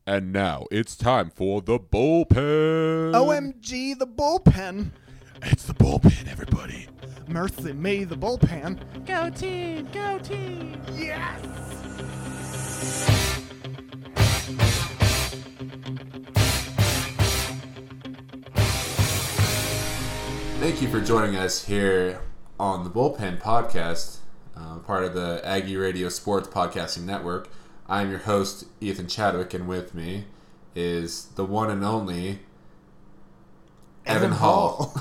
And now it's time for the bullpen. OMG, the bullpen. It's the bullpen, everybody. Mercy me, the bullpen. Go team! Go team! Yes! Thank you for joining us here on the Bullpen Podcast, part of the Aggie Radio Sports Podcasting Network. I'm your host, Ethan Chadwick, and with me is the one and only Evan Hall.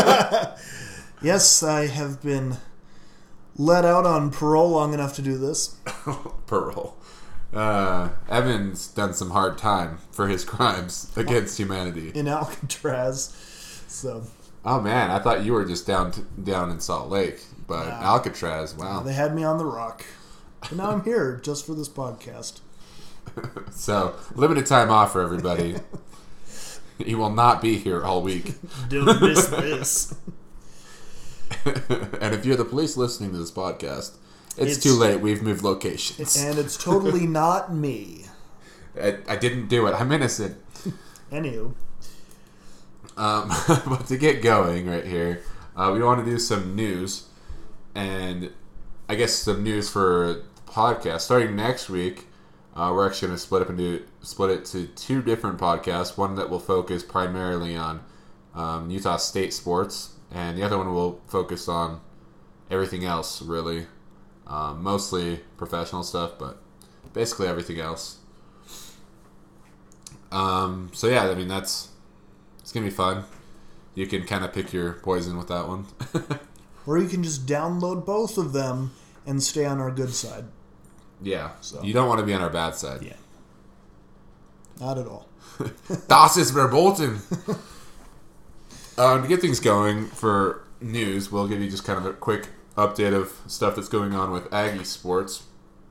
Yes, I have been let out on parole long enough to do this. Parole. Evan's done some hard time for his crimes against humanity. In Alcatraz. So Oh man, I thought you were just down in Salt Lake, but Alcatraz, wow. they had me on the rock. But now I'm here just for this podcast. So, limited time off for everybody. He will not be here all week. Don't miss this. And if you're the police listening to this podcast, it's too late. We've moved locations. And it's totally not me. I didn't do it. I'm innocent. Anywho. But to get going right here, we want to do some news. And I guess some news for the podcast. Starting next week, we're actually going to split it to two different podcasts. One that will focus primarily on Utah State sports, and the other one will focus on everything else, really. Mostly professional stuff, but basically everything else. So yeah, I mean, it's going to be fun. You can kind of pick your poison with that one. Or you can just download both of them and stay on our good side. Yeah, So. You don't want to be on our bad side. Yeah. Not at all. Das ist verboten. To get things going for news, we'll give you just kind of a quick update of stuff that's going on with Aggie sports.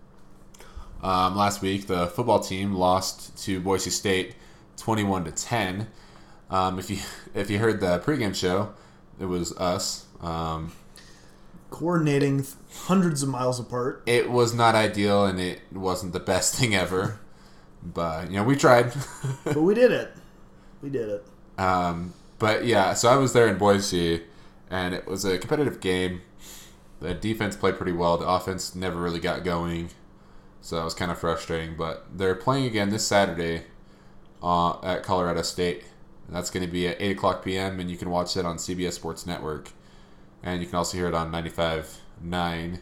Last week, the football team lost to Boise State 21-10. If you heard the pregame show, it was us. Coordinating hundreds of miles apart. It was not ideal, and it wasn't the best thing ever. But, we tried. But we did it. We did it. But, yeah, so I was there in Boise, and it was a competitive game. The defense played pretty well. The offense never really got going, so that was kind of frustrating. But they're playing again this Saturday at Colorado State. And that's going to be at 8 o'clock p.m., and you can watch it on CBS Sports Network. And you can also hear it on 95.9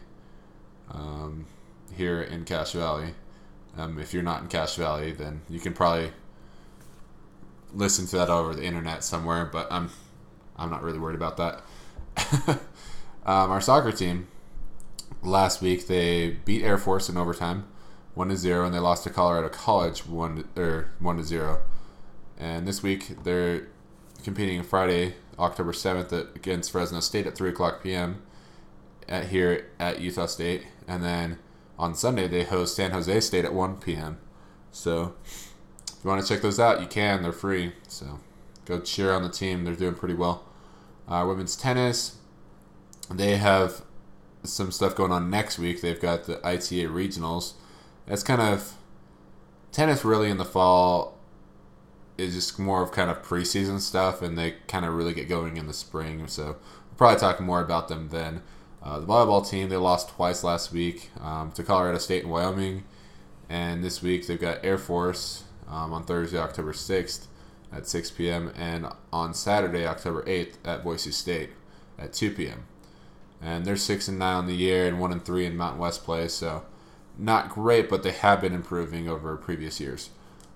here in Cache Valley. If you're not in Cache Valley, then you can probably listen to that over the internet somewhere, but I'm not really worried about that. Our soccer team, last week, they beat Air Force in overtime 1-0, and they lost to Colorado College 1-0. And this week, they're competing Friday, October 7th against Fresno State at 3 o'clock p.m. Here at Utah State. And then on Sunday, they host San Jose State at 1 p.m. So if you want to check those out, you can. They're free. So go cheer on the team. They're doing pretty well. Women's tennis, they have some stuff going on next week. They've got the ITA regionals. That's kind of tennis really in the fall is just more of kind of preseason stuff, and they kind of really get going in the spring. So we'll probably talk more about them then. The volleyball team, they lost twice last week to Colorado State and Wyoming. And this week they've got Air Force on Thursday, October 6th at 6 p.m. and on Saturday, October 8th at Boise State at 2 p.m. And they're 6-9 on the year and 1-3 in Mountain West play. So not great, but they have been improving over previous years.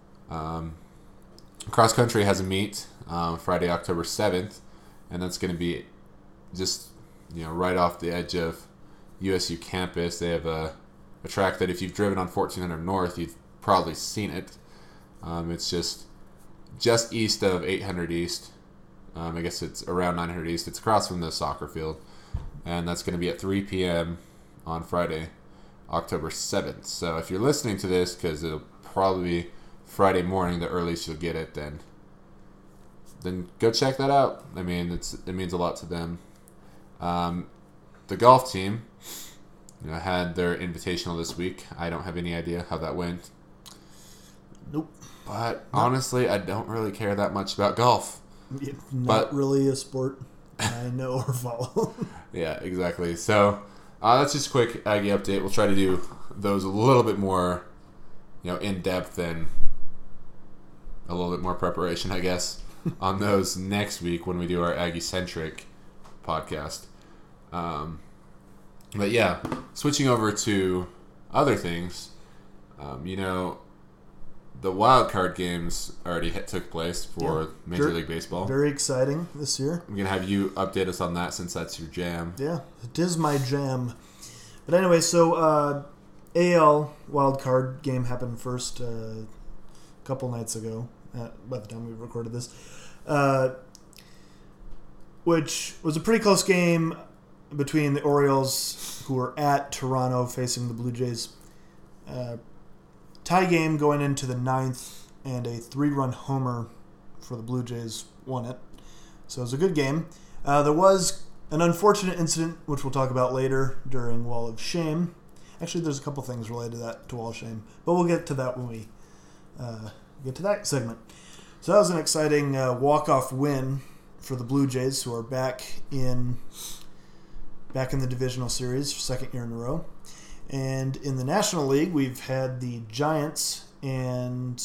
Cross country has a meet Friday, October 7th, and that's going to be just right off the edge of USU campus. They have a track that if you've driven on 1400 North, you've probably seen it. It's just east of 800 East. I guess it's around 900 East. It's across from the soccer field, and that's going to be at 3 p.m. on Friday, October 7th. So if you're listening to this, because it'll probably be Friday morning, the earliest you'll get it, then go check that out. I mean, it means a lot to them. The golf team, had their invitational this week. I don't have any idea how that went. Nope. But honestly, I don't really care that much about golf. Not really a sport I know or follow. Yeah, exactly. So that's just a quick Aggie update. We'll try to do those a little bit more, in depth and a little bit more preparation, I guess, on those next week when we do our Aggie-centric podcast. But yeah, switching over to other things, the wild card games already took place for Major League Baseball. Very exciting this year. I'm going to have you update us on that since that's your jam. Yeah, it is my jam. But anyway, so AL wild card game happened first a couple nights ago, by the time we recorded this, which was a pretty close game between the Orioles, who were at Toronto facing the Blue Jays. Tie game going into the ninth, and a 3-run homer for the Blue Jays won it. So it was a good game. There was an unfortunate incident, which we'll talk about later during Wall of Shame. Actually, there's a couple things related to Wall of Shame, but we'll get to that when we get to that segment. So that was an exciting walk-off win for the Blue Jays, who are back in the divisional series for second year in a row. And in the National League, we've had the Giants and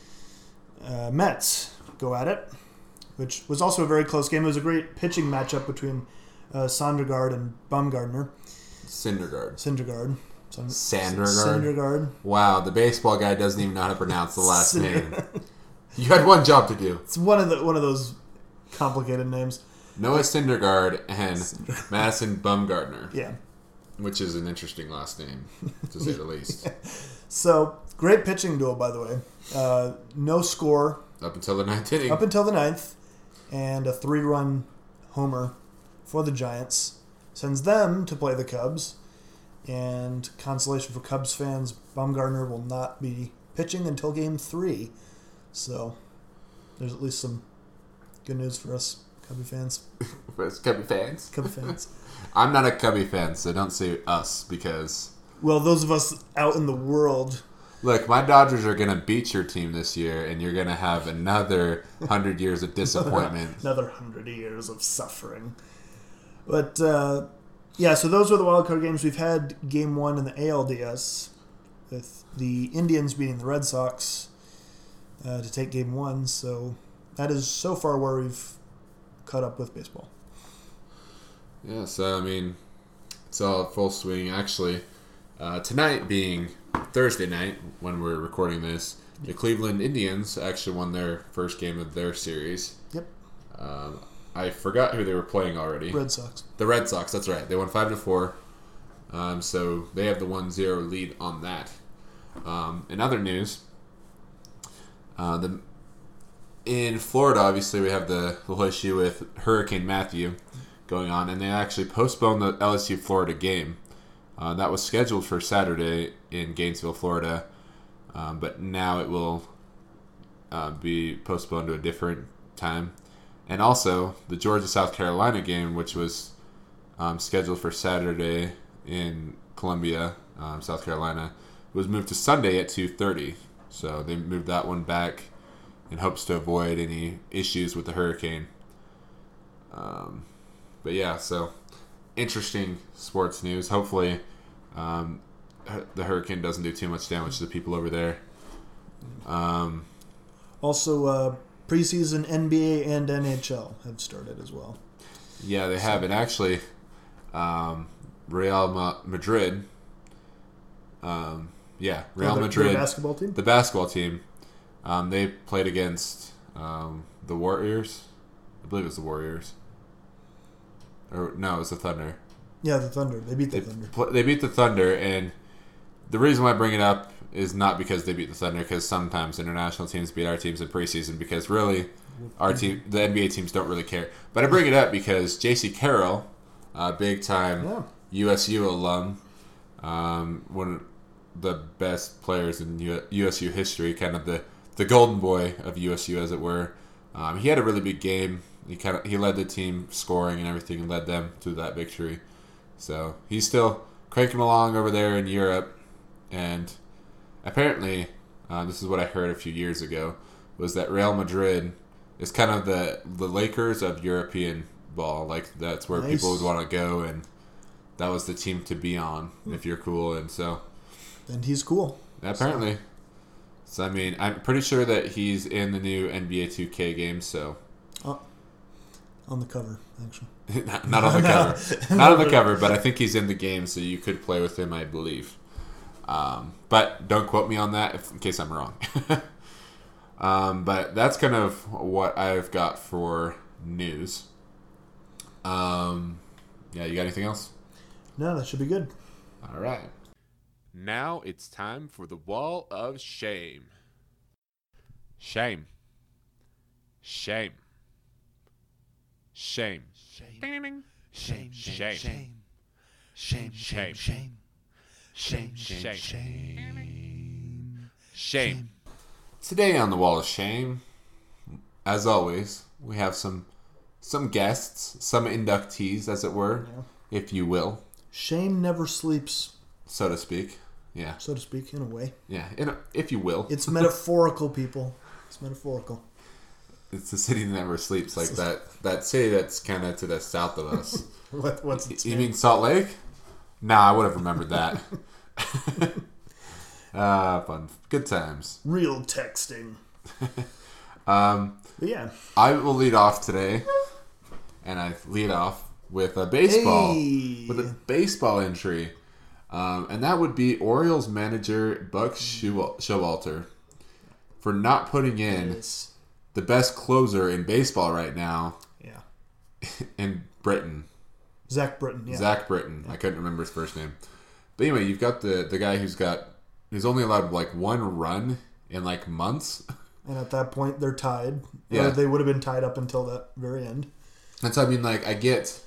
Mets go at it, which was also a very close game. It was a great pitching matchup between Syndergaard and Bumgarner. Syndergaard. Syndergaard. Wow, the baseball guy doesn't even know how to pronounce the last name. You had one job to do. It's one of those complicated names. Noah Syndergaard and Madison Bumgarner. Yeah. Which is an interesting last name, to say the least. So, great pitching duel, by the way. No score. Up until the ninth inning. Up until the ninth. And a 3-run homer for the Giants. Sends them to play the Cubs. And consolation for Cubs fans, Bumgarner will not be pitching until Game 3. So, there's at least some good news for us Cubby fans. For us Cubby fans? Cubby fans. I'm not a Cubby fan, so don't say us, because... Well, those of us out in the world... Look, my Dodgers are going to beat your team this year, and you're going to have another 100 years of disappointment. Another 100 years of suffering. But, so those were the wildcard games. We've had Game 1 in the ALDS, with the Indians beating the Red Sox to take Game 1. So that is so far where we've caught up with baseball. Yeah, so, it's all full swing. Actually, tonight being Thursday night, when we're recording this, the Cleveland Indians actually won their first game of their series. Yep. I forgot who they were playing already. Red Sox. The Red Sox, that's right. They won 5-4. So they have the 1-0 lead on that. In other news, in Florida, obviously, we have the whole issue with Hurricane Matthew going on, and they actually postponed the LSU-Florida game. That was scheduled for Saturday in Gainesville, Florida, but now it will be postponed to a different time. And also, the Georgia-South Carolina game, which was scheduled for Saturday in Columbia, South Carolina, was moved to Sunday at 2:30. So they moved that one back in hopes to avoid any issues with the hurricane. But yeah, so interesting sports news. Hopefully, the hurricane doesn't do too much damage to the people over there. Also, preseason NBA and NHL have started as well. Yeah, they have. And actually, Real Madrid. Real Madrid. The basketball team? They played against the Warriors. I believe it was the Warriors. Or no, it was the Thunder. Yeah, the Thunder. They beat the Thunder. They beat the Thunder, and the reason why I bring it up is not because they beat the Thunder, because sometimes international teams beat our teams in preseason, because really, our team, the NBA teams, don't really care. But I bring it up because J.C. Carroll, big-time USU alum, one of the best players in USU history, kind of the golden boy of USU, as it were. He had a really big game. He led the team scoring and everything, and led them to that victory. So he's still cranking along over there in Europe, and apparently this is what I heard a few years ago, was that Real Madrid is kind of the Lakers of European ball. Like, that's where people would want to go, and that was the team to be on if you're cool. And so... And he's cool. Apparently. So, I mean, I'm pretty sure that he's in the new NBA 2K game, so... On the cover, actually. not on the cover. Not on the cover, but I think he's in the game, so you could play with him, I believe. But don't quote me on that in case I'm wrong. But that's kind of what I've got for news. Yeah, you got anything else? No, that should be good. All right. Now it's time for the Wall of Shame. Shame. Shame. Shame. Ding, ding, ding. Shame. Shame. Shame. Shame. Shame. Shame. Shame. Shame. Shame. Today on the Wall of Shame, as always, we have some guests, some inductees, as it were, if you will. Shame never sleeps, So to speak. Yeah. so to speak, in a way. Yeah. If you will. It's metaphorical, people. It's metaphorical. It's the city that never sleeps, like that city that's kind of to the south of us. What's its You name? mean Salt Lake? Nah, I would have remembered that. Fun. Good times. Real texting. But yeah. I will lead off today, and I lead off with a baseball. Hey. With a baseball entry. And that would be Orioles manager Buck Showalter for not putting in Yes. the best closer in baseball right now Yeah. in Britain. Zach Britton, yeah. Zach Britton. I couldn't remember his first name. But anyway, you've got the guy who's only allowed like one run in like months. And at that point, they're tied. Yeah. Or they would have been tied up until that very end. And so, I mean, like, I get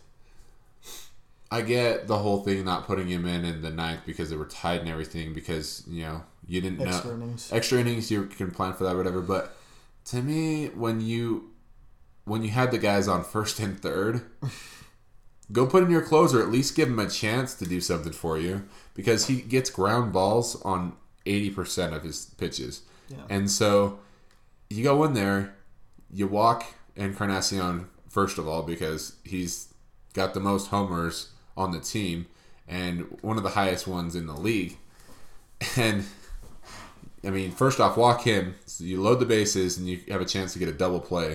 the whole thing not putting him in the ninth because they were tied and everything because, you know, you didn't Extra know. innings. Extra innings, you can plan for that or whatever. But to me, when you had the guys on first and third, go put in your closer. At least give him a chance to do something for you because he gets ground balls on 80% of his pitches. Yeah. And so you go in there, you walk Encarnacion first of all because he's got the most homers on the team and one of the highest ones in the league. And I mean, first off, walk him. So you load the bases and you have a chance to get a double play.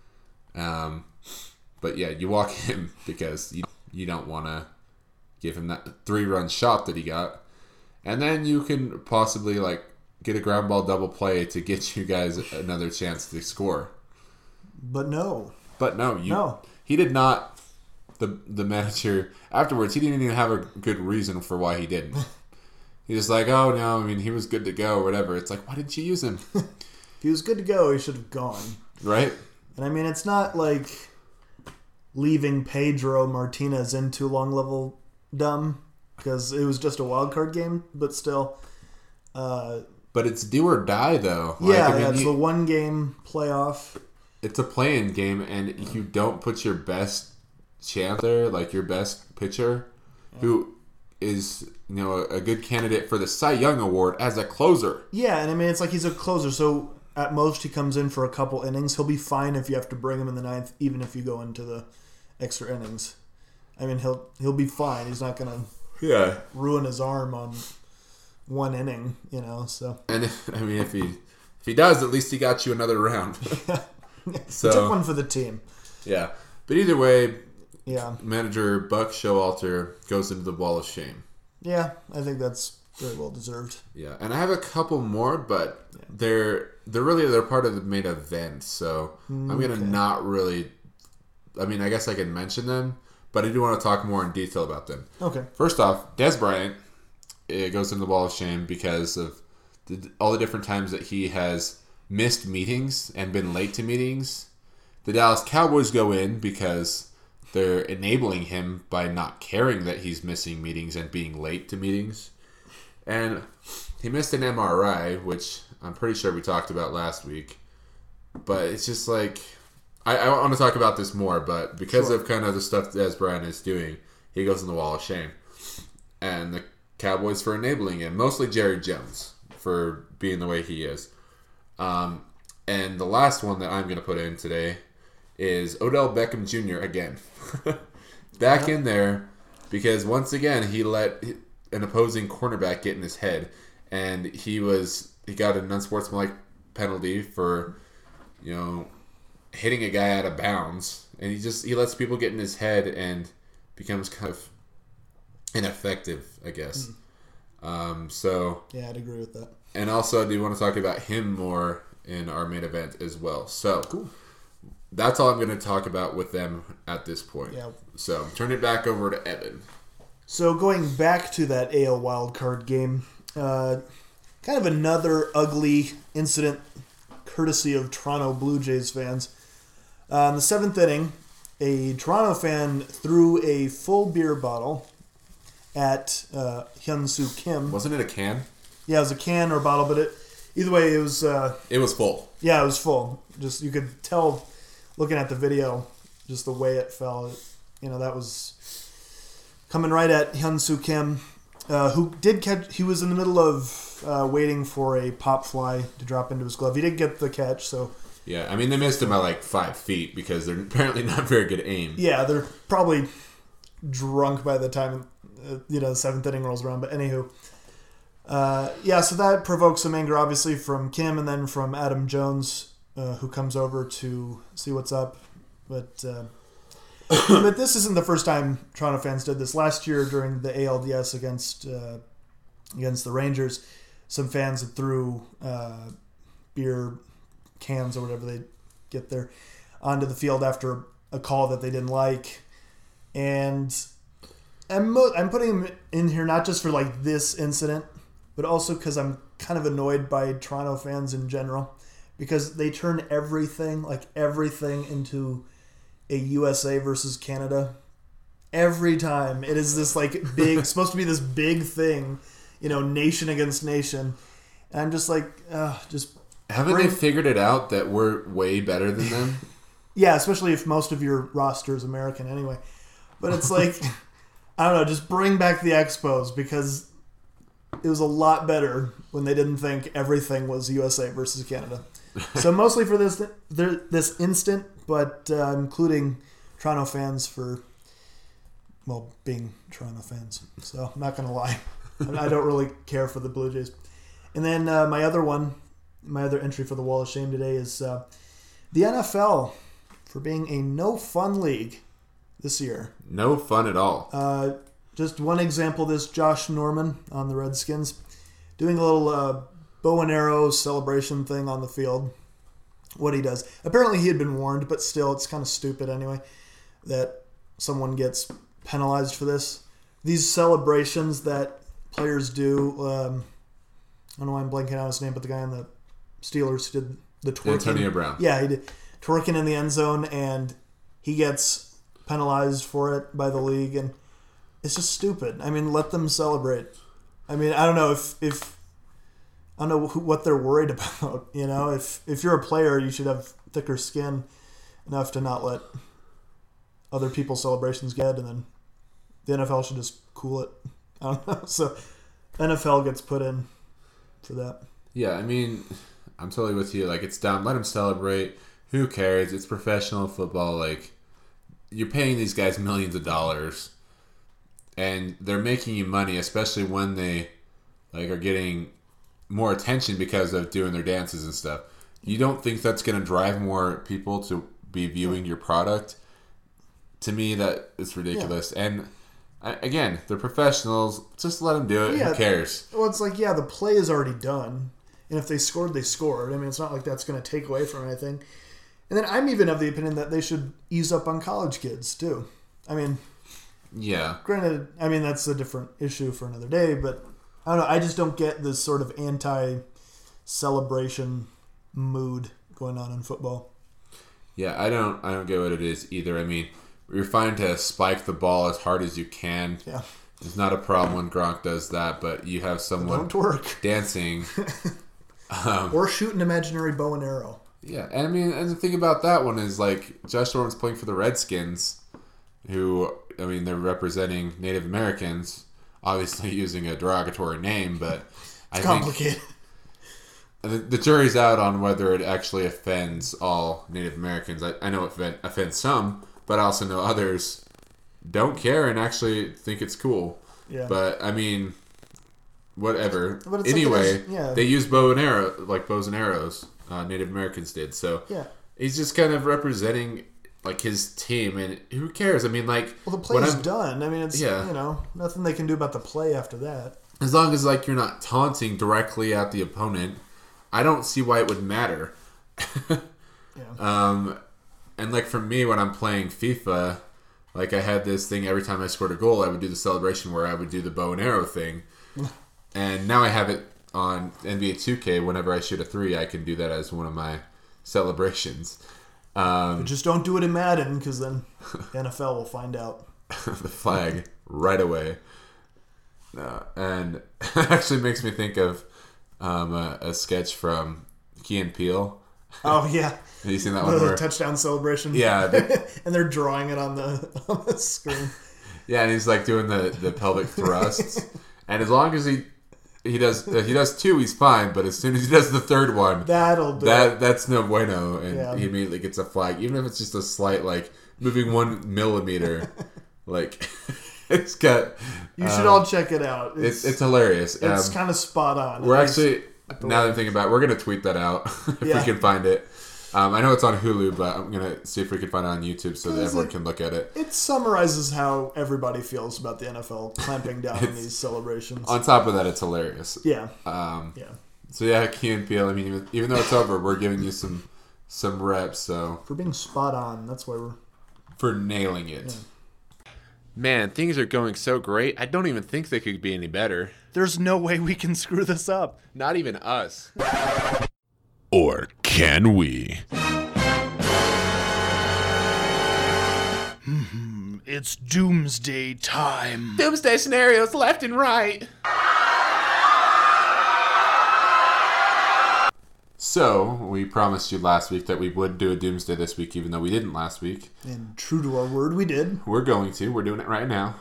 But yeah, you walk him because you don't want to give him that 3-run shot that he got. And then you can possibly like get a ground ball double play to get you guys another chance to score. But no. But no, he did not. The manager afterwards, he didn't even have a good reason for why he didn't. He's just like, oh no, I mean he was good to go or whatever. It's like, why didn't you use him? If he was good to go, he should have gone. Right? And I mean, it's not like leaving Pedro Martinez in too long level dumb because it was just a wild card game, but still. But it's do or die though. It's the one game playoff. It's a play-in game, and you don't put your best chance there, like your best pitcher, who is a good candidate for the Cy Young Award as a closer. Yeah, and I mean it's like he's a closer, so at most he comes in for a couple innings. He'll be fine if you have to bring him in the ninth, even if you go into the extra innings. I mean he'll be fine. He's not gonna ruin his arm on one inning, So and if he does, at least he got you another round. So he took one for the team. Yeah, but either way, yeah. Manager Buck Showalter goes into the Wall of Shame. Yeah, I think that's very well deserved. Yeah, and I have a couple more, but they're part of the main event, so I'm gonna not really. I mean, I guess I can mention them, but I do want to talk more in detail about them. Okay. First off, Des Bryant goes into the Wall of Shame because of all the different times that he has missed meetings and been late to meetings. The Dallas Cowboys go in because they're enabling him by not caring that he's missing meetings and being late to meetings. And he missed an MRI, which I'm pretty sure we talked about last week. But it's just like, I want to talk about this more, but because of kind of the stuff Des Bryant is doing, he goes in the Wall of Shame. And the Cowboys for enabling him, mostly Jerry Jones, for being the way he is. And the last one that I'm going to put in today is Odell Beckham Jr. again. Back in there because once again he let an opposing cornerback get in his head, and he got an unsportsmanlike penalty for hitting a guy out of bounds, and he lets people get in his head and becomes kind of ineffective, I guess. So yeah, I'd agree with that. And also, I do want to talk about him more in our main event as well. So Cool. That's all I'm going to talk about with them at this point. Yeah. So turn it back over to Evan. So going back to that AL wildcard game, kind of another ugly incident courtesy of Toronto Blue Jays fans. In the 7th inning, a Toronto fan threw a full beer bottle at Hyun-Soo Kim. Wasn't it a can? Yeah, it was a can or a bottle, but either way, it was... It was full. Yeah, it was full. Just you could tell, looking at the video, just the way it fell. That was coming right at Hyun-Soo Kim, who did catch. He was in the middle of waiting for a pop fly to drop into his glove. He did get the catch, so... Yeah, I mean, they missed him by like 5 feet because they're apparently not very good aim. Yeah, they're probably drunk by the time the 7th inning rolls around. But anywho, so that provoked some anger, obviously, from Kim and then from Adam Jones, who comes over to see what's up. But this isn't the first time Toronto fans did this. Last year during the ALDS against the Rangers, some fans threw beer cans or whatever they get there onto the field after a call that they didn't like. And I'm putting him in here not just for like this incident, but also because I'm kind of annoyed by Toronto fans in general, because they turn everything into a USA versus Canada. Every time it is this like big, supposed to be this big thing, nation against nation. And I'm just like, Haven't they figured it out that we're way better than them? Yeah, especially if most of your roster is American anyway. But it's like, I don't know, just bring back the Expos, because it was a lot better when they didn't think everything was USA versus Canada. So mostly for this instant, but including Toronto fans for, being Toronto fans. So I'm not going to lie. I don't really care for the Blue Jays. And then my other entry for the Wall of Shame today is the NFL for being a no fun league this year. No fun at all. Just one example, this Josh Norman on the Redskins doing a little bow and arrow celebration thing on the field. What he does. Apparently he had been warned, but still it's kind of stupid anyway that someone gets penalized for this. These celebrations that players do, I don't know why I'm blanking out his name, but the guy on the Steelers who did the twerking. Antonio Brown. Yeah, he did twerking in the end zone, and he gets penalized for it by the league, and it's just stupid. I mean, let them celebrate. I mean, I don't know if I don't know what they're worried about. If you're a player, you should have thicker skin enough to not let other people's celebrations get, and then the NFL should just cool it. I don't know. So NFL gets put in for that. Yeah, I mean, I'm totally with you. Like, it's down. Let them celebrate. Who cares? It's professional football. Like, you're paying these guys millions of dollars, and they're making you money, especially when they are getting more attention because of doing their dances and stuff. You don't think that's going to drive more people to be viewing your product? To me, that is ridiculous. Yeah. And again, they're professionals. Just let them do it. Yeah. Who cares? Well, it's like, the play is already done. And if they scored, they scored. I mean, it's not like that's going to take away from anything. And then I'm even of the opinion that they should ease up on college kids, too. I mean, yeah. Granted, that's a different issue for another day, but I don't know. I just don't get this sort of anti-celebration mood going on in football. Yeah, I don't get what it is either. I mean, you're fine to spike the ball as hard as you can. Yeah. It's not a problem when Gronk does that, but you have someone dancing. Or shoot an imaginary bow and arrow. Yeah, and I mean, and the thing about that one is, like, Josh Norman's playing for the Redskins, who, I mean, they're representing Native Americans, obviously using a derogatory name, but it's complicated. the jury's out on whether it actually offends all Native Americans. I know it offends some, but I also know others don't care and actually think it's cool. Yeah. But I mean, whatever. But it's anyway, like yeah. they use bows and arrows. Native Americans did. So Yeah. he's just kind of representing like his team, and who cares? I mean, like, Well, the play's done. I mean, it's Yeah. nothing they can do about the play after that. as long as like you're not taunting directly at the opponent, I don't see why it would matter. Yeah. And like for me, when I'm playing FIFA, like I had this thing every time I scored a goal, I would do the celebration where I would do the bow and arrow thing. And now I have it on NBA 2K. Whenever I shoot a 3, I can do that as one of my celebrations. But just don't do it in Madden, because then NFL will find out. The flag right away. And it actually makes me think of a sketch from Key and Peele. Oh yeah, Have you seen that one? the Where, touchdown celebration. yeah, and they're drawing it on the screen. yeah, and he's like doing the pelvic thrusts, and as long as he does 2, he's fine. But as soon as he does the third one, That'll do it. that's no bueno, and Yeah. he immediately gets a flag, even if it's just a slight like moving 1 millimeter. Like it's got. You should all check it out. It's hilarious. It's kind of spot on. We're At least- actually, now that I'm thinking about it, we're going to tweet that out if Yeah. we can find it. I know it's on Hulu, but I'm going to see if we can find it on YouTube so that Is everyone it- can look at it. It summarizes how everybody feels about the NFL clamping down on these celebrations. On top of that, it's hilarious. Yeah. Yeah. Yeah. So yeah, Key and Peele, I mean, even though it's over, we're giving you some reps, so For being spot on, that's why we're... for nailing it. Man, things are going so great. I don't even think they could be any better. There's no way we can screw this up. Not even us. Or can we? It's doomsday time. Doomsday scenarios left and right. So, we promised you last week that we would do a Doomsday this week, even though we didn't last week. And true to our word, we did. We're going to. We're doing it right now.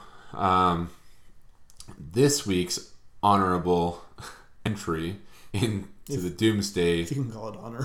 This week's honorable entry into the Doomsday, If you can call it honor.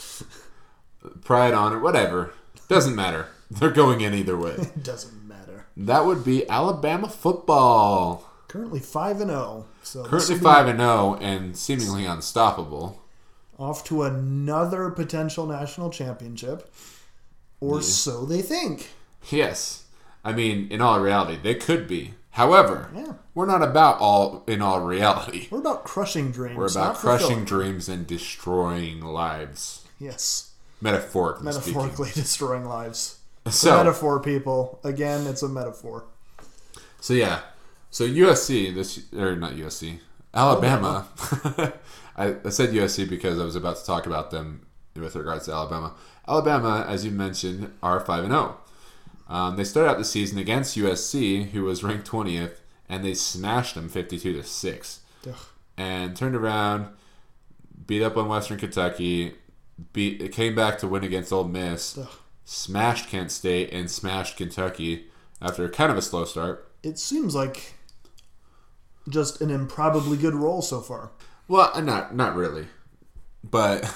Pride, Honor, whatever. Doesn't matter. They're going in either way. It doesn't matter. That would be Alabama football. Currently 5-0. So this Currently will be 5-0 and seemingly unstoppable. off to another potential national championship. Or so they think. Yes. I mean, in all reality, they could be. However, Yeah. we're not about all reality. We're about crushing dreams. We're about not crushing fulfilling. dreams and destroying lives. Yes. Metaphorically Metaphorically destroying lives. speaking. It's a So, metaphor, people. Again, it's a metaphor. so yeah. So USC, not USC, Alabama. I said USC because I was about to talk about them with regards to Alabama. Alabama, as you mentioned, are 5-0. They started out the season against USC, who was ranked 20th, and they smashed them 52-6. Ugh. And turned around, beat up on Western Kentucky, came back to win against Ole Miss, Ugh. smashed Kent State, and smashed Kentucky after kind of a slow start. It seems like just an improbably good role so far. Well, not really, but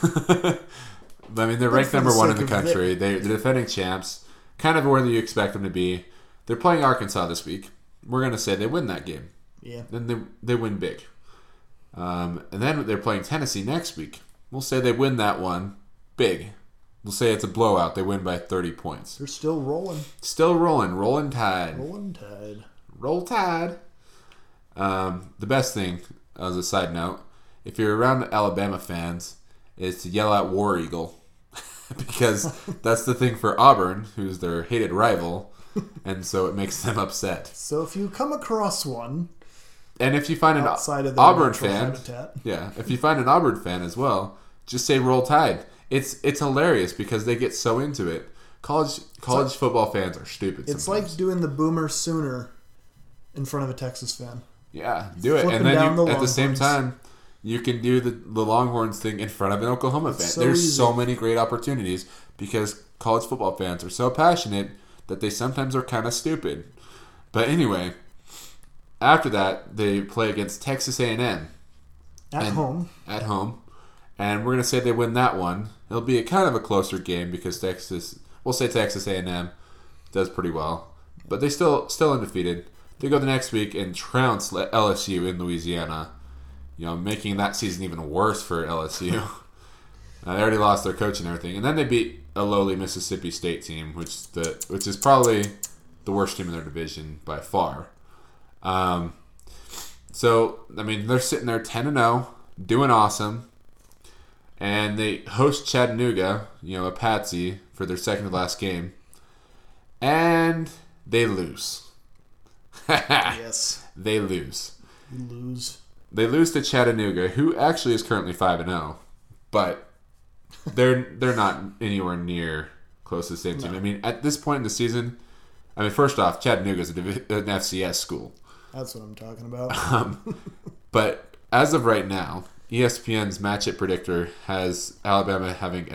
I mean they're ranked for the number 1 in sake the of country. They're defending champs, kind of where you expect them to be. They're playing Arkansas this week. We're gonna say they win that game. Yeah. Then they win big. And then they're playing Tennessee next week. We'll say they win that one big. We'll say it's a blowout. They win by 30 points. They're still rolling. Still rolling tide. Rolling tide. Roll Tide. The best thing, as a side note, if you're around Alabama fans, is to yell out War Eagle. Because that's the thing for Auburn, who's their hated rival, and so it makes them upset. So if you come across one And if you find an outside of the Auburn natural fan, habitat, yeah, if you find an Auburn fan as well, just say Roll Tide. It's hilarious because they get so into it. College football fans are stupid. it's sometimes. like doing the Boomer Sooner in front of a Texas fan. Yeah, do it. Flipping And then down the at the same Longhorns. time, you can do the Longhorns thing in front of an Oklahoma fan. so There's easy. so many great opportunities because college football fans are so passionate that they sometimes are kind of stupid. But anyway, after that, they play against Texas A&M At home. at home. And we're going to say they win that one. It'll be kind of a closer game because we'll say Texas A&M does pretty well. But they still undefeated. They go the next week and trounce LSU in Louisiana, making that season even worse for LSU. They already lost their coach and everything. And then they beat a lowly Mississippi State team, which is probably the worst team in their division by far. So, they're sitting there 10-0, doing awesome. And they host Chattanooga, a patsy, for their second to last game. And they lose. Yes. They lose. You lose. They lose to Chattanooga, who actually is currently 5-0. But they're not anywhere near close to the same team. No. At this point in the season, first off, Chattanooga is an FCS school. That's what I'm talking about. But as of right now, ESPN's Match It Predictor has Alabama having a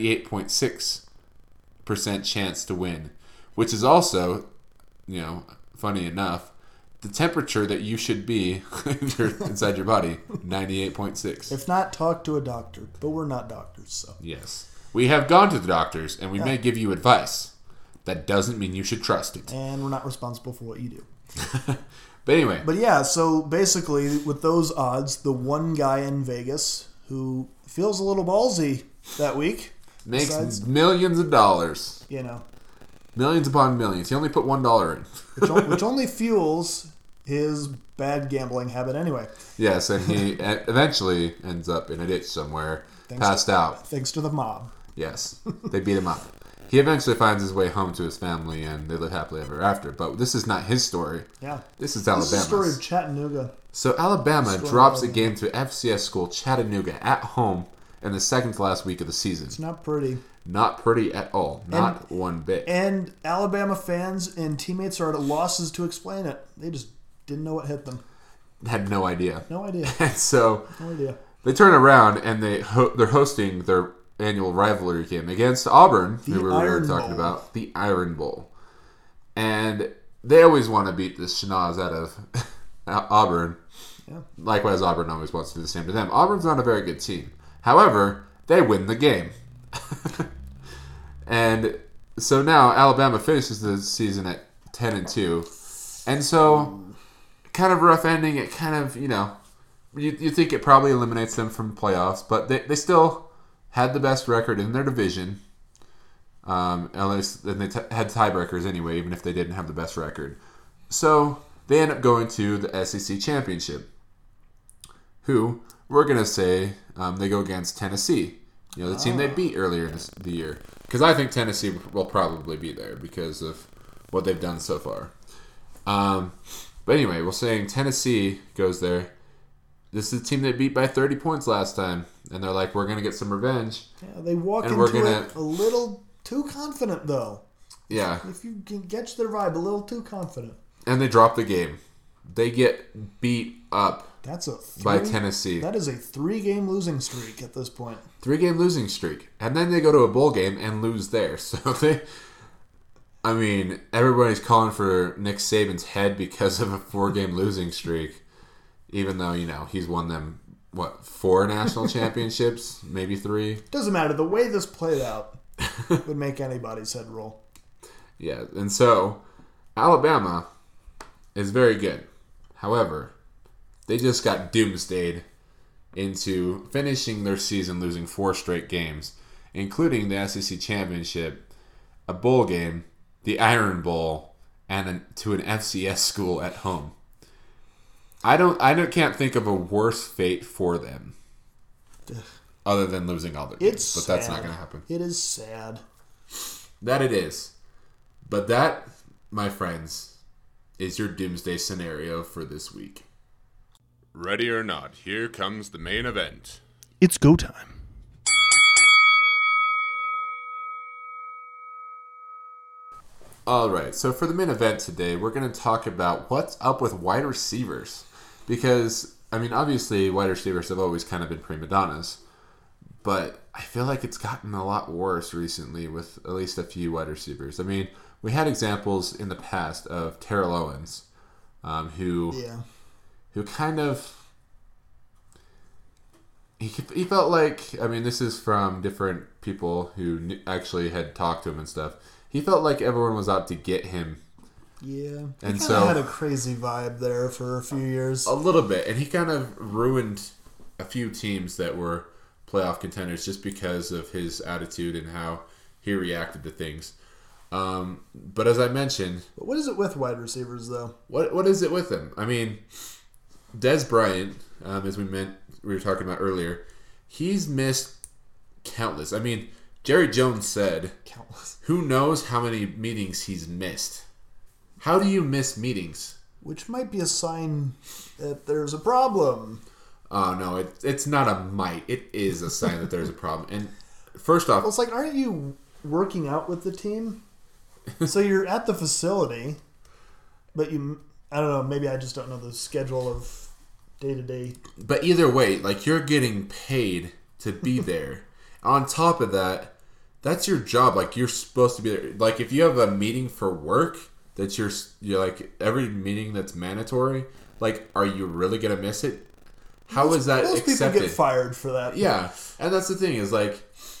98.6% chance to win, which is also, funny enough, the temperature that you should be inside your body, 98.6. If not, talk to a doctor. But we're not doctors, so. Yes. We have gone to the doctors, and we may give you advice. That doesn't mean you should trust it. And we're not responsible for what you do. But anyway. But yeah, so basically, with those odds, the one guy in Vegas who feels a little ballsy that week makes millions of dollars. Millions upon millions. He only put $1 in. which only fuels his bad gambling habit anyway. Yes, and he eventually ends up in a ditch somewhere, passed out. Thanks to the mob. Yes, they beat him up. He eventually finds his way home to his family, and they live happily ever after. But this is not his story. Yeah. This is Alabama's. This is the story of Chattanooga. So Alabama drops a game to FCS school Chattanooga at home in the second to last week of the season. It's not pretty. Not pretty at all. Not one bit. And Alabama fans and teammates are at losses to explain it. They just didn't know what hit them. Had no idea. No idea. And so No idea. they turn around and they're hosting their annual rivalry game against Auburn, who we were talking about, the Iron Bowl. And they always want to beat the schnoz out of Auburn. Yeah. Likewise, Auburn always wants to do the same to them. Auburn's not a very good team. However, they win the game. And so now Alabama finishes the season at 10-2. And so, kind of rough ending. It kind of, you think it probably eliminates them from playoffs, but they still had the best record in their division. At least they had tiebreakers anyway, even if they didn't have the best record. So they end up going to the SEC Championship, who we're going to say they go against Tennessee, the team they beat earlier in the year. Because I think Tennessee will probably be there because of what they've done so far. But anyway, we're saying Tennessee goes there. This is a team they beat by 30 points last time. And they're like, we're going to get some revenge. Yeah, they walk into it a little too confident, though. Yeah. If you can get their vibe, a little too confident. And they drop the game. They get beat up by Tennessee. That is a 3-game losing streak at this point. 3-game losing streak. And then they go to a bowl game and lose there. So everybody's calling for Nick Saban's head because of a 4-game losing streak. Even though, he's won them, 4 national championships? Maybe 3? Doesn't matter. The way this played out would make anybody's head roll. Yeah, and so Alabama is very good. However, they just got doomsdayed into finishing their season losing 4 straight games, including the SEC Championship, a bowl game, the Iron Bowl, and to an FCS school at home. I can't think of a worse fate for them, other than losing all their games. But that's not going to happen. It is sad. That it is. But that, my friends, is your doomsday scenario for this week. Ready or not, here comes the main event. It's go time. Alright, so for the main event today, we're going to talk about what's up with wide receivers. Because, obviously, wide receivers have always kind of been prima donnas. But I feel like it's gotten a lot worse recently with at least a few wide receivers. We had examples in the past of Terrell Owens, who kind of... he felt like, I mean, this is from different people who actually had talked to him and stuff. He felt like everyone was out to get him. Yeah. And He so kind of had a crazy vibe there for a few years. a little bit, and he kind of ruined a few teams that were playoff contenders just because of his attitude and how he reacted to things. But as I mentioned, But what is it with wide receivers, though? what is it with him? I mean, Des Bryant, as we were talking about earlier, he's missed countless. I mean, Jerry Jones said, Countless. who knows how many meetings he's missed? How do you miss meetings? Which might be a sign that there's a problem. Oh, no, it's not a might. It is a sign that there's a problem. And first off, Well, it's like, aren't you working out with the team? So you're at the facility, but I don't know, maybe I just don't know the schedule of day-to-day. but either way, like, you're getting paid to be there. On top of that, that's your job. Like, you're supposed to be there. Like, if you have a meeting for work, that you're like, every meeting that's mandatory, like, are you really going to miss it? How is that Most accepted? people get fired for that. Yeah, and that's the thing is, like,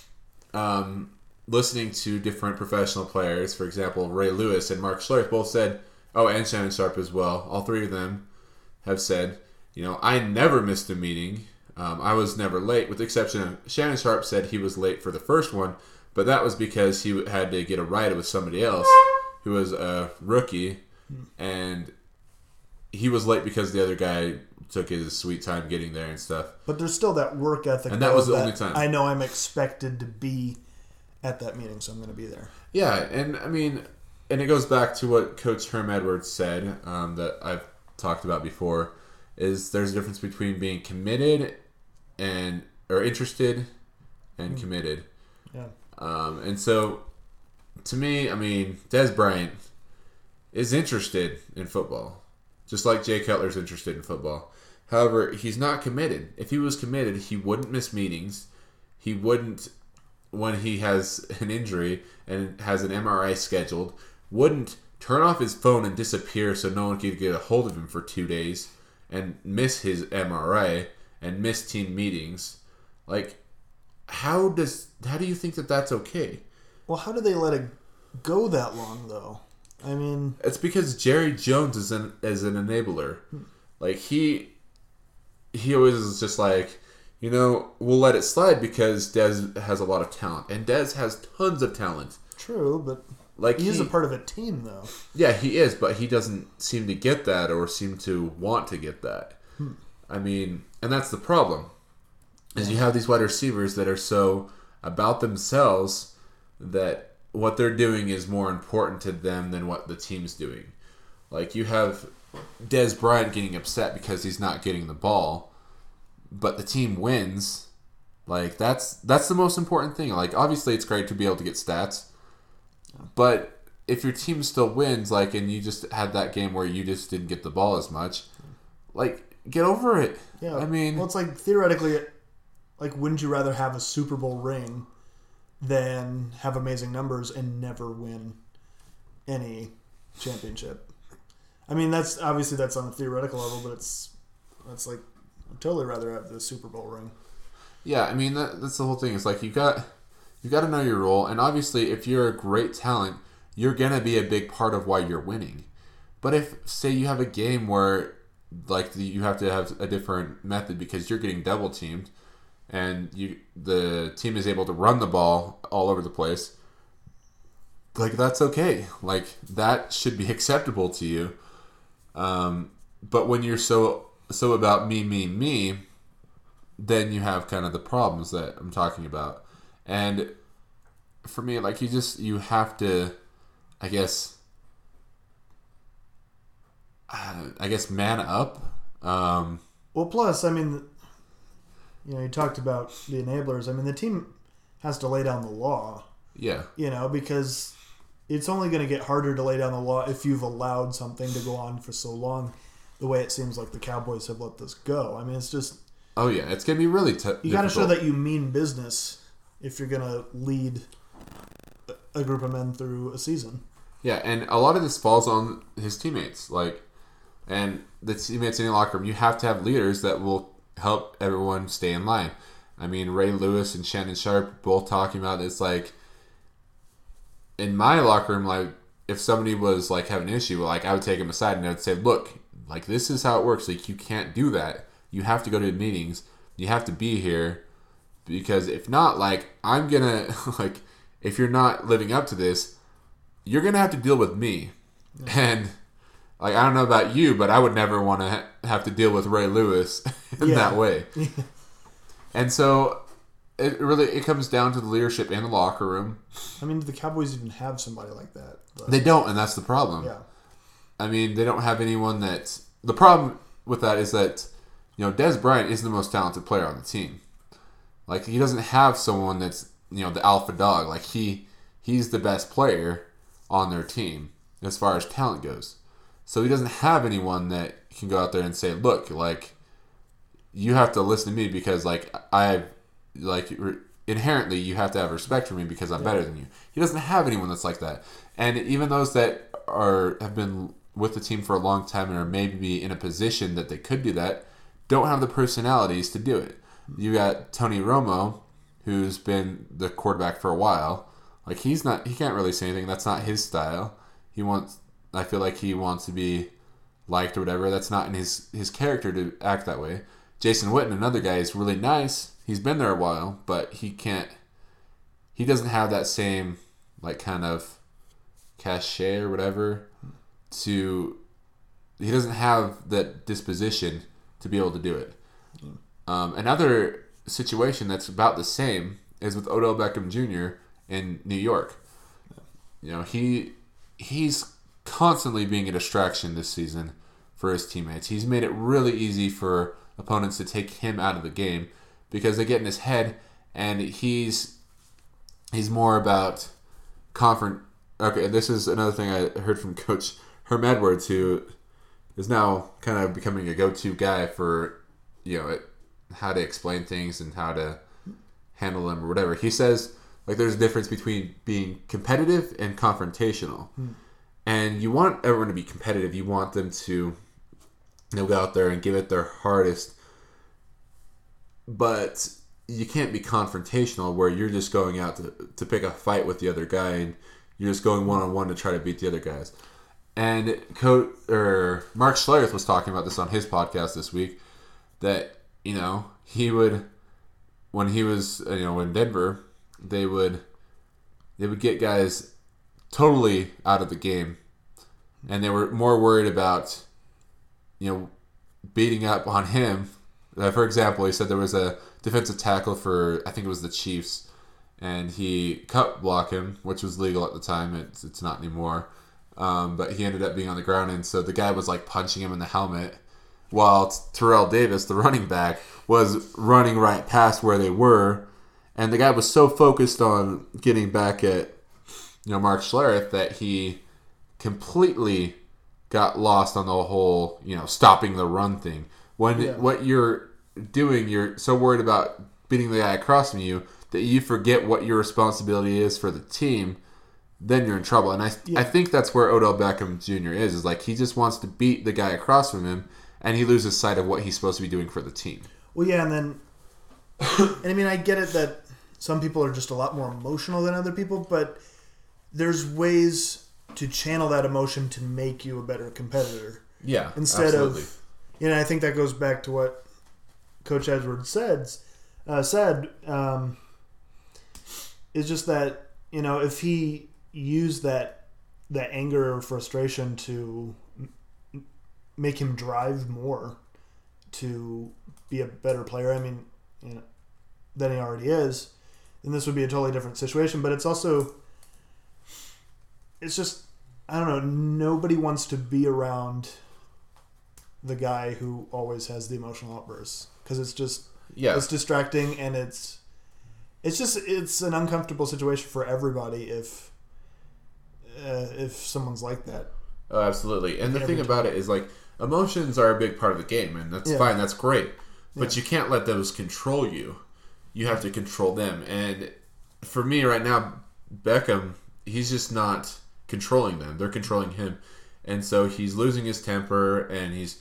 listening to different professional players, for example, Ray Lewis and Mark Schlereth both said, and Shannon Sharp as well, all three of them have said, I never missed a meeting. I was never late, with the exception of Shannon Sharp said he was late for the first one, but that was because he had to get a ride with somebody else who was a rookie, and he was late because the other guy took his sweet time getting there and stuff. But there's still that work ethic. And that was the only time. I know I'm expected to be at that meeting, so I'm going to be there. Yeah, and I mean, and it goes back to what Coach Herm Edwards said that I've talked about before, is there's a difference between being committed or interested and committed. Yeah. And so, to me, I mean, Des Bryant is interested in football, just like Jay Cutler's interested in football. However, he's not committed. If he was committed, he wouldn't miss meetings. He wouldn't, when he has an injury and has an MRI scheduled, wouldn't turn off his phone and disappear so no one could get a hold of him for 2 days and miss his MRI and miss team meetings. Like, how do you think that that's okay? Well, how do they let it go that long, though? I mean, It's because Jerry Jones is an enabler. Like, he always is just like, we'll let it slide because Dez has a lot of talent. And Dez has tons of talent. true, but Like, he is a part of a team, though. Yeah, he is, but he doesn't seem to get that or seem to want to get that. I mean, and that's the problem. Is you have these wide receivers that are so about themselves that what they're doing is more important to them than what the team's doing. Like, you have Des Bryant getting upset because he's not getting the ball, but the team wins. Like, that's the most important thing. Like, obviously it's great to be able to get stats, but if your team still wins, like, and you just had that game where you just didn't get the ball as much, like, get over it. Yeah. I mean, well, it's like, theoretically, like, wouldn't you rather have a Super Bowl ring than have amazing numbers and never win any championship? I mean, that's on a theoretical level, but that's like, I'd totally rather have the Super Bowl ring. yeah, I mean, that's the whole thing. It's like, you got to know your role, and obviously if you're a great talent, you're going to be a big part of why you're winning. But if, say, you have a game where, like, you have to have a different method because you're getting double teamed, and the team is able to run the ball all over the place, like, that's okay. Like, that should be acceptable to you. But when you're so about me, then you have kind of the problems that I'm talking about. And for me, like, you have to, I guess man up. Well, plus, I mean, you talked about the enablers. I mean, the team has to lay down the law, Yeah. because it's only going to get harder to lay down the law if you've allowed something to go on for so long, the way it seems like the Cowboys have let this go. I mean, it's just... Oh, yeah. It's going to be really You got to show that you mean business if you're going to lead a group of men through a season. Yeah, and a lot of this falls on his teammates. Like, and the teammates in the locker room, you have to have leaders that will help everyone stay in line. I mean, Ray Lewis and Shannon Sharp both talking about it's like in my locker room, like if somebody was like having an issue, like I would take them aside and I would say, look, like this is how it works. Like you can't do that. You have to go to meetings. You have to be here because if not, like I'm gonna like if you're not living up to this, you're gonna have to deal with me. And like I don't know about you, but I would never want to have to deal with Ray Lewis in that way. And so it comes down to the leadership in the locker room. I mean, do the Cowboys even have somebody like that? But, They don't, and that's the problem. yeah. I mean, they don't have anyone that's... The problem with that is that, you know, Dez Bryant is the most talented player on the team. Like, he doesn't have someone that's, you know, the alpha dog. Like, he's the best player on their team as far as talent goes. So he doesn't have anyone that can go out there and say, look, like, you have to listen to me because, like, inherently you have to have respect for me because I'm better than you. He doesn't have anyone that's like that. And even those that have been with the team for a long time and are maybe in a position that they could do that, don't have the personalities to do it. You got Tony Romo, who's been the quarterback for a while. Like he can't really say anything. That's not his style. I feel like he wants to be liked or whatever. That's not in his character to act that way. Jason Witten, another guy, is really nice. He's been there a while, but he doesn't have that same like kind of cachet or whatever he doesn't have that disposition to be able to do it. Another situation that's about the same is with Odell Beckham Jr. in New York. You know, he's constantly being a distraction this season for his teammates. He's made it really easy for opponents to take him out of the game because they get in his head and he's more about Okay, this is another thing I heard from Coach Herm Edwards, who is now kind of becoming a go-to guy for, you know, how to explain things and how to handle them or whatever. He says, like, there's a difference between being competitive and confrontational. And you want everyone to be competitive. You want them to, you know, go out there and give it their hardest. But you can't be confrontational where you're just going out to pick a fight with the other guy and you're just going one-on-one to try to beat the other guys. And Mark Schlereth was talking about this on his podcast this week, that, you know, when he was, you know, in Denver, they would get guys totally out of the game, and they were more worried about, you know, beating up on him. For example, he said there was a defensive tackle for, I think it was the Chiefs, and he cut blocked him, which was legal at the time. It's not anymore. But he ended up being on the ground, and so the guy was like punching him in the helmet, while Terrell Davis, the running back, was running right past where they were, and the guy was so focused on getting back at, you know, Mark Schlereth that he completely got lost on the whole, you know, stopping the run thing. What you're doing, you're so worried about beating the guy across from you that you forget what your responsibility is for the team. Then you're in trouble. And I think that's where Odell Beckham Jr. is like he just wants to beat the guy across from him, and he loses sight of what he's supposed to be doing for the team. Well, yeah, and then, and I mean, I get it that some people are just a lot more emotional than other people, but there's ways to channel that emotion to make you a better competitor. Yeah, instead absolutely. of, you know, I think that goes back to what Coach Edwards said. Is just that, you know, if he used that anger or frustration to make him drive more to be a better player, I mean, you know, than he already is, then this would be a totally different situation. But it's also, it's just, I don't know, nobody wants to be around the guy who always has the emotional outbursts, because it's just, it's distracting, and it's an uncomfortable situation for everybody if someone's like that. Oh, absolutely. And the thing about it is, like, emotions are a big part of the game, and that's fine, that's great. But you can't let those control you. You have to control them. And for me right now, Beckham, he's just not controlling them. They're controlling him. And so he's losing his temper, and he's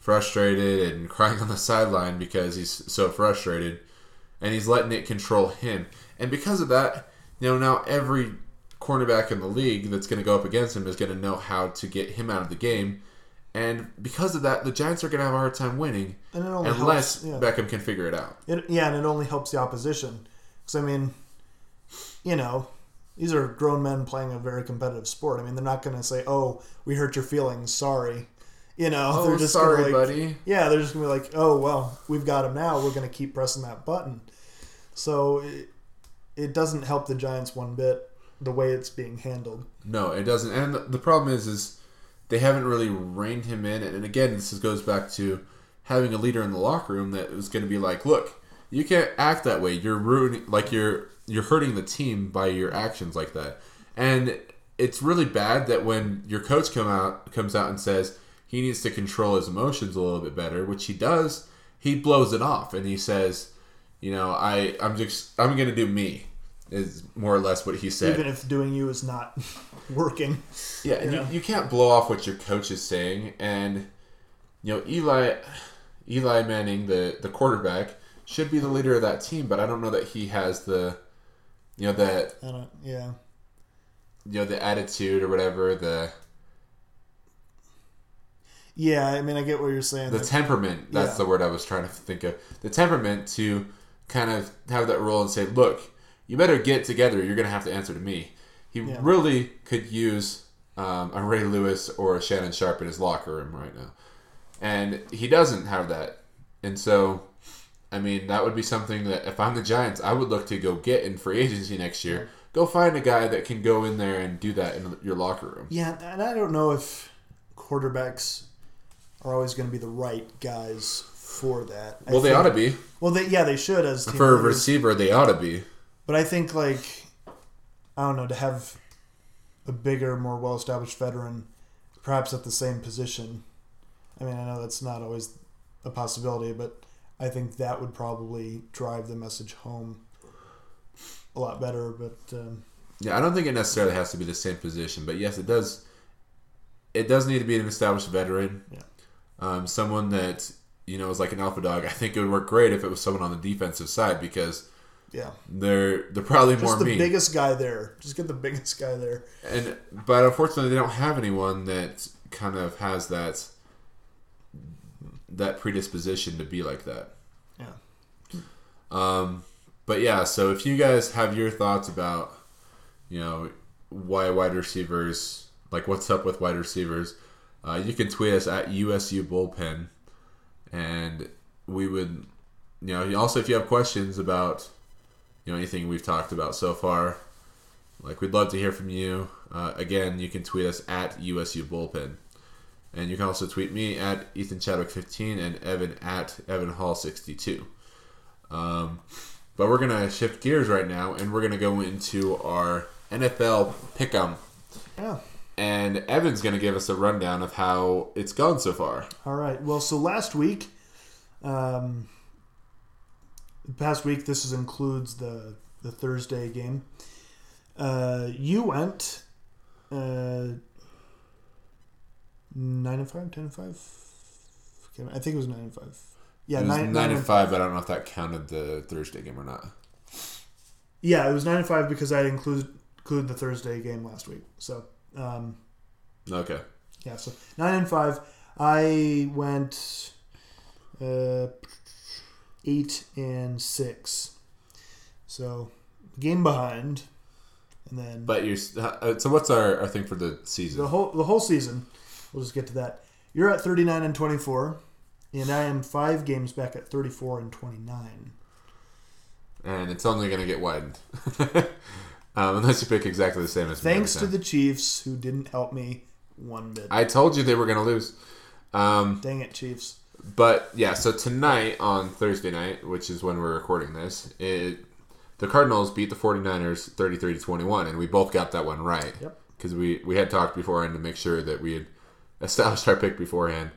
frustrated and crying on the sideline because he's so frustrated, and he's letting it control him. And because of that, now every cornerback in the league that's going to go up against him is going to know how to get him out of the game. And because of that, the Giants are going to have a hard time winning And it only unless helps, Beckham can figure it out. and it only helps the opposition. Because, I mean, these are grown men playing a very competitive sport. I mean, they're not going to say, "Oh, we hurt your feelings. Sorry." Oh, they're just sorry, gonna, buddy. Yeah, they're just going to be like, "Oh, well, we've got him now. We're going to keep pressing that button." So it doesn't help the Giants one bit the way it's being handled. No, it doesn't. And the problem is they haven't really reined him in. And again, this goes back to having a leader in the locker room that is going to be like, "Look, you can't act that way. You're ruining, like you're hurting the team by your actions like that." And it's really bad that when your coach comes out and says he needs to control his emotions a little bit better, which he does, he blows it off and he says, I'm going to do me, is more or less what he said. Even if doing you is not working. Yeah, and you can't blow off what your coach is saying. And Eli Manning, the quarterback, should be the leader of that team, but I don't know that he has the the attitude or whatever, Yeah, I mean, I get what you're saying. the temperament. That's the word I was trying to think of. The temperament to kind of have that role and say, "Look, you better get together. You're going to have to answer to me." He really could use a Ray Lewis or a Shannon Sharp in his locker room right now, and he doesn't have that. And so, I mean, that would be something that if I'm the Giants, I would look to go get in free agency next year. Go find a guy that can go in there and do that in your locker room. Yeah, and I don't know if quarterbacks are always going to be the right guys for that. Well, they ought to be. Well, they should as team For a leaders. receiver, they ought to be. But I think, I don't know, to have a bigger, more well-established veteran, perhaps at the same position. I mean, I know that's not always a possibility, but I think that would probably drive the message home a lot better. But Yeah, I don't think it necessarily has to be the same position, but yes, it does. It does need to be an established veteran. Yeah. Someone that is like an alpha dog. I think it would work great if it was someone on the defensive side because they're probably just more the mean. biggest guy there. Just get the biggest guy there. But unfortunately, they don't have anyone that kind of has that predisposition to be like that. Yeah. But yeah, so if you guys have your thoughts about, why wide receivers, like what's up with wide receivers, you can tweet us at USU Bullpen, and we would, also if you have questions about, anything we've talked about so far, we'd love to hear from you. Again, you can tweet us at USU Bullpen, and you can also tweet me at Ethan Chadwick 15 and Evan at Evan Hall 62. But we're going to shift gears right now, and we're going to go into our NFL Pick'em. Yeah. And Evan's going to give us a rundown of how it's gone so far. All right. Well, so last week, the past week, this includes the Thursday game. You went 9-5, 10-5. I think it was 9-5. Yeah, it was 9-5. I don't know if that counted the Thursday game or not. Yeah, it was 9-5 because I included the Thursday game last week. So, Okay. yeah, so 9-5. I went 8-6. So, game behind, and then. But so what's our thing for the season? The whole season. We'll just get to that. You're at 39-24, and I am 5 games back at 34-29. And it's only going to get widened. Unless you pick exactly the same as me. Thanks to the Chiefs, who didn't help me one bit. I told you they were going to lose. Dang it, Chiefs. But, yeah, so tonight on Thursday night, which is when we're recording this, the Cardinals beat the 49ers 33-21, and we both got that one right. Yep. Because we had talked beforehand to make sure that we had established our pick beforehand.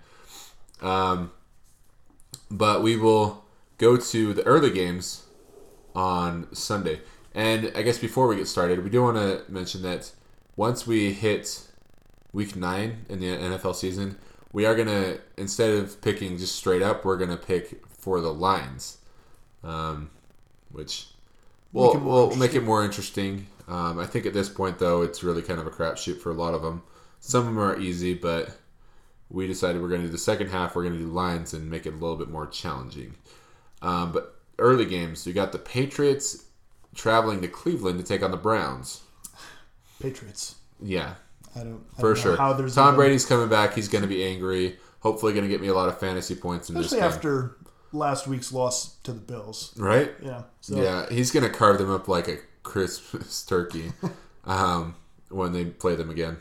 But we will go to the early games on Sunday. And I guess before we get started, we do want to mention that once we hit week 9 in the NFL season, we are gonna, instead of picking just straight up, we're gonna pick for the lines, which we'll make it more interesting. I think at this point though, it's really kind of a crapshoot for a lot of them. Some of them are easy, but we decided we're gonna do the second half. We're gonna do lines and make it a little bit more challenging. But early games, you got the Patriots traveling to Cleveland to take on the Browns. Patriots. Yeah. I don't For know sure. how there's Tom even- Brady's coming back. He's going to be angry. Hopefully going to get me a lot of fantasy points in especially this game. after last week's loss to the Bills. Right? Yeah. So Yeah, he's going to carve them up like a Christmas turkey when they play them again.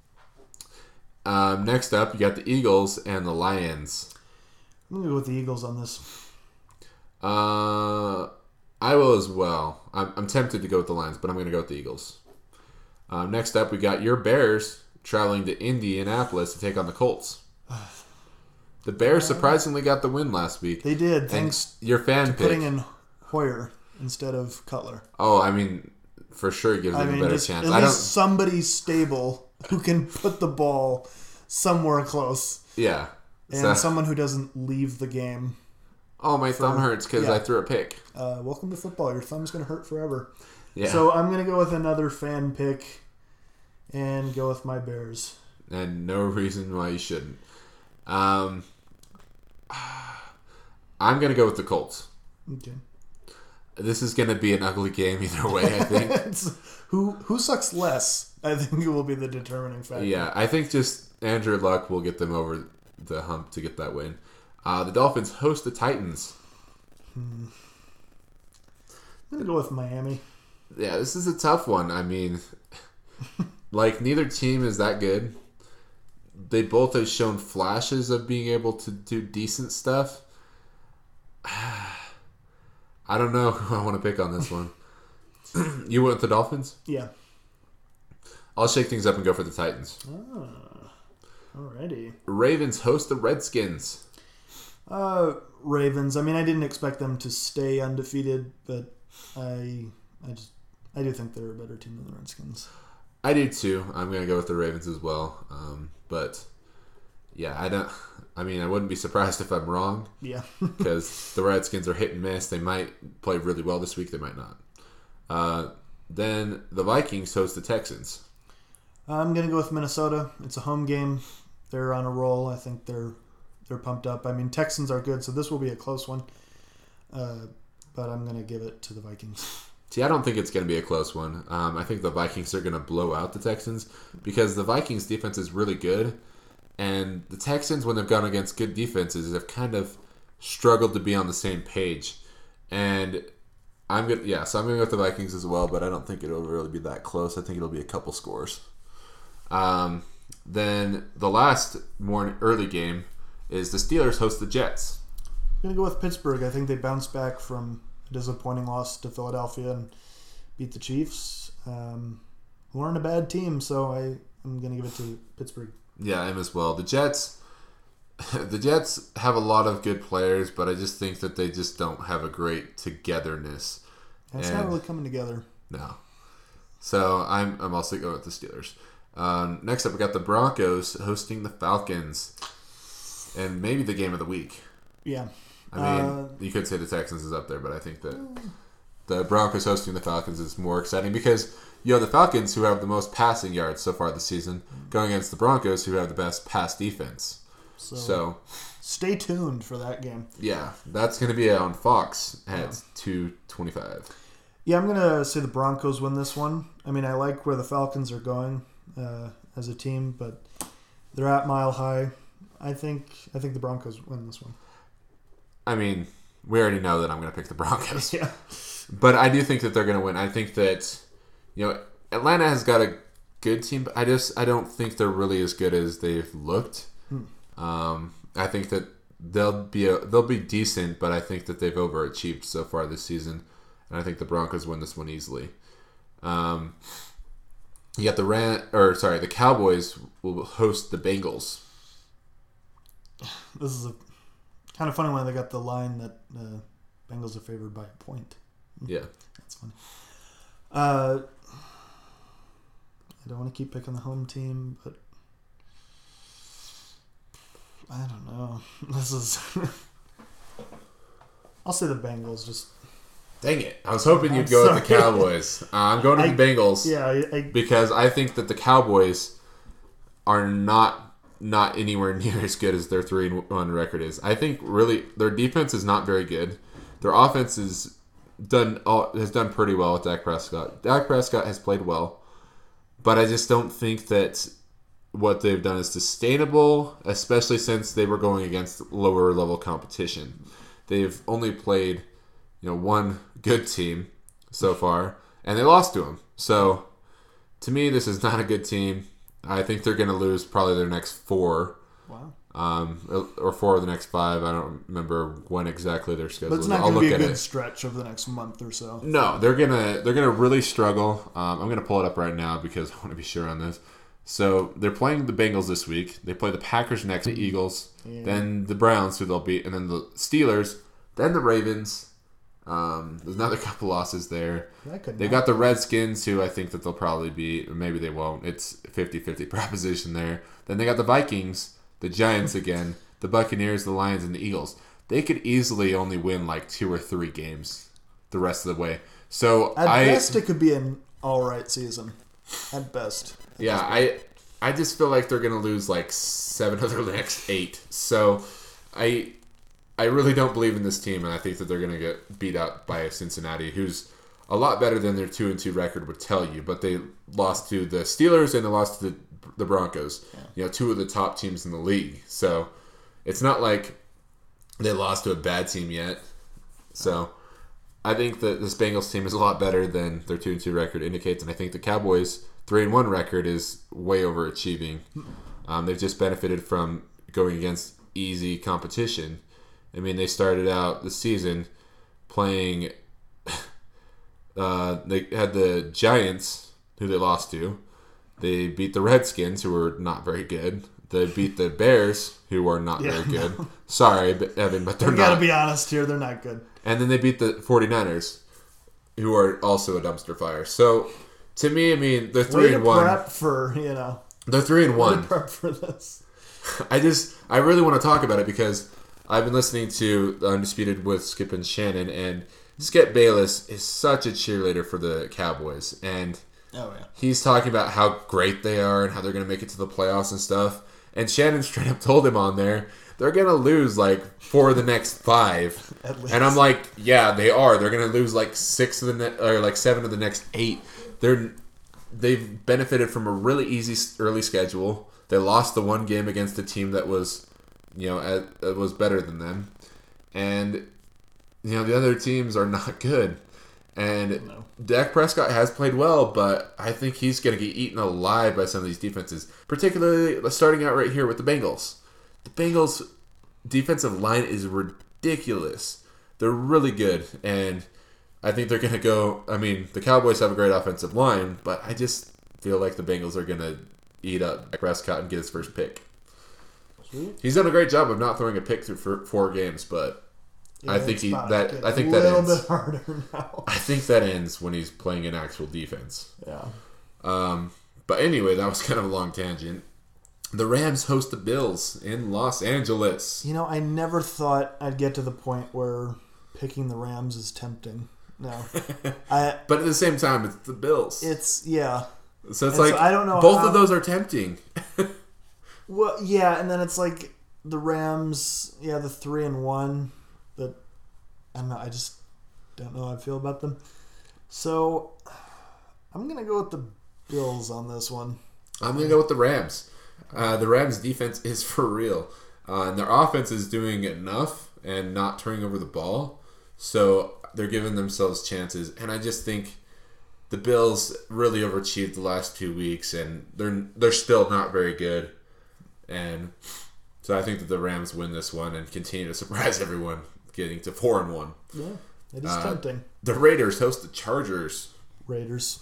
Next up, you got the Eagles and the Lions. I'm gonna go with the Eagles on this. I will as well. I'm tempted to go with the Lions, but I'm going to go with the Eagles. Next up, we got your Bears traveling to Indianapolis to take on the Colts. The Bears surprisingly got the win last week. They did, And thanks your fan to pick. putting in Hoyer instead of Cutler. Oh, I mean, for sure it gives them a better just chance. at I least don't. somebody stable who can put the ball somewhere close, Yeah. and So- someone who doesn't leave the game. oh, my thumb hurts because yeah. I threw a pick. Welcome to football. Your thumb's gonna hurt forever. Yeah. So I'm gonna go with another fan pick, and go with my Bears. And no reason why you shouldn't. I'm gonna go with the Colts. Okay. This is gonna be an ugly game either way. I think. Who sucks less? I think it will be the determining factor. Yeah, I think just Andrew Luck will get them over the hump to get that win. The Dolphins host the Titans. I'm gonna go with Miami. Yeah, this is a tough one. I mean, like, neither team is that good. They both have shown flashes of being able to do decent stuff. I don't know who I want to pick on this one. You went with the Dolphins? Yeah. I'll shake things up and go for the Titans. Alrighty. Ravens host the Redskins. Ravens. I mean, I didn't expect them to stay undefeated, but I do think they're a better team than the Redskins. I do too. I'm going to go with the Ravens as well. But yeah, I wouldn't be surprised if I'm wrong. Yeah. Because the Redskins are hit and miss. They might play really well this week. They might not. Then the Vikings host the Texans. I'm gonna go with Minnesota. It's a home game. They're on a roll. I think they're pumped up. I mean, Texans are good, so this will be a close one. But I'm gonna give it to the Vikings. See, I don't think it's going to be a close one. I think the Vikings are going to blow out the Texans because the Vikings defense is really good. And the Texans, when they've gone against good defenses, have kind of struggled to be on the same page. And I'm going to go with the Vikings as well, but I don't think it'll really be that close. I think it'll be a couple scores. Then the last more early game is the Steelers host the Jets. I'm gonna go with Pittsburgh. I think they bounced back from a disappointing loss to Philadelphia and beat the Chiefs. Who aren't a bad team, so I'm gonna give it to Pittsburgh. Yeah, I am as well. The Jets have a lot of good players, but I just think that they just don't have a great togetherness. It's not really coming together. No. So I'm also going with the Steelers. Next up, we got the Broncos hosting the Falcons, and maybe the game of the week. Yeah. I mean, you could say the Texans is up there, but I think that the Broncos hosting the Falcons is more exciting because you have the Falcons who have the most passing yards so far this season going against the Broncos who have the best pass defense. So stay tuned for that game. yeah, that's going to be on Fox at 2:25. Yeah, I'm gonna say the Broncos win this one. I mean, I like where the Falcons are going as a team, but they're at Mile High. I think the Broncos win this one. I mean, we already know that I'm going to pick the Broncos. Yeah. But I do think that they're going to win. I think that, Atlanta has got a good team, but I don't think they're really as good as they've looked. I think that they'll be decent, but I think that they've overachieved so far this season, and I think the Broncos win this one easily. You got the Cowboys will host the Bengals. This is a kind of funny one. They got the line that Bengals are favored by a point. Yeah. That's funny. I don't want to keep picking the home team, but I don't know. This is. I'll say the Bengals. Just Dang it. I was hoping you'd go with the Cowboys. I'm going to the Bengals because I think that the Cowboys are not anywhere near as good as their 3-1 record is. I think really their defense is not very good. Their offense has done pretty well with Dak Prescott. Dak Prescott has played well, but I just don't think that what they've done is sustainable, especially since they were going against lower level competition. They've only played, one good team so far, and they lost to them. So, to me, this is not a good team. I think they're going to lose probably their next 4. wow. Or 4 of the next 5. I don't remember when exactly their schedule But it's is. not I'll going to look be a at good it. stretch over the next month or so. No, they're gonna really struggle. I'm gonna pull it up right now because I want to be sure on this. So they're playing the Bengals this week. They play the Packers next, the Eagles, then the Browns, who they'll beat, and then the Steelers, then the Ravens. There's another couple losses there. They got the Redskins, who I think that they'll probably beat, or maybe they won't. It's 50-50 proposition there. Then they got the Vikings, the Giants again, the Buccaneers, the Lions, and the Eagles. They could easily only win like 2 or 3 games the rest of the way. So At best, it could be an all-right season. At best. Yeah, I just feel like they're going to lose like 7 of their next 8. So I really don't believe in this team, and I think that they're going to get beat out by Cincinnati, who's a lot better than their 2-2 record would tell you. But they lost to the Steelers and they lost to the Broncos, 2 of the top teams in the league. So it's not like they lost to a bad team yet. So I think that this Bengals team is a lot better than their 2-2 record indicates, and I think the Cowboys' 3-1 record is way overachieving. They've just benefited from going against easy competition. I mean, they started out the season playing. They had the Giants, who they lost to. They beat the Redskins, who were not very good. They beat the Bears, who are not very good. Sorry, Evan, but they're not. We got to be honest here, they're not good. And then they beat the 49ers, who are also a dumpster fire. So, to me, I mean, they're 3-1. Prep for, They're 3-1. prep for this. I really want to talk about it because I've been listening to The Undisputed with Skip and Shannon, and Skip Bayless is such a cheerleader for the Cowboys. And he's talking about how great they are and how they're going to make it to the playoffs and stuff. And Shannon straight up told him on there, they're going to lose like 4 of the next 5. At least. And I'm like, yeah, they are. They're going to lose like 7 of the next 8. They've benefited from a really easy early schedule. They lost the one game against a team that was, was better than them, and the other teams are not good. And Dak Prescott has played well, but I think he's going to get eaten alive by some of these defenses, particularly starting out right here with the Bengals. The Bengals' defensive line is ridiculous. They're really good, and I think they're going to go. I mean, the Cowboys have a great offensive line, but I just feel like the Bengals are going to eat up Dak Prescott and get his first pick. Sweet. He's done a great job of not throwing a pick through 4 games, but I think that ends. A little bit harder now. I think that ends when he's playing an actual defense. Yeah. But anyway, that was kind of a long tangent. The Rams host the Bills in Los Angeles. I never thought I'd get to the point where picking the Rams is tempting. No. But at the same time, it's the Bills. So it's like, I don't know both of those are tempting. Well, yeah, and then it's like the Rams, the 3-1, but I don't know, I just don't know how I feel about them. So I'm going to go with the Bills on this one. I'm going to go with the Rams. The Rams' defense is for real. And their offense is doing enough and not turning over the ball. So they're giving themselves chances. And I just think the Bills really overachieved the last 2 weeks, and they're still not very good. And so I think that the Rams win this one and continue to surprise everyone, getting to 4-1. Yeah, it is tempting. The Raiders host the Chargers. Raiders.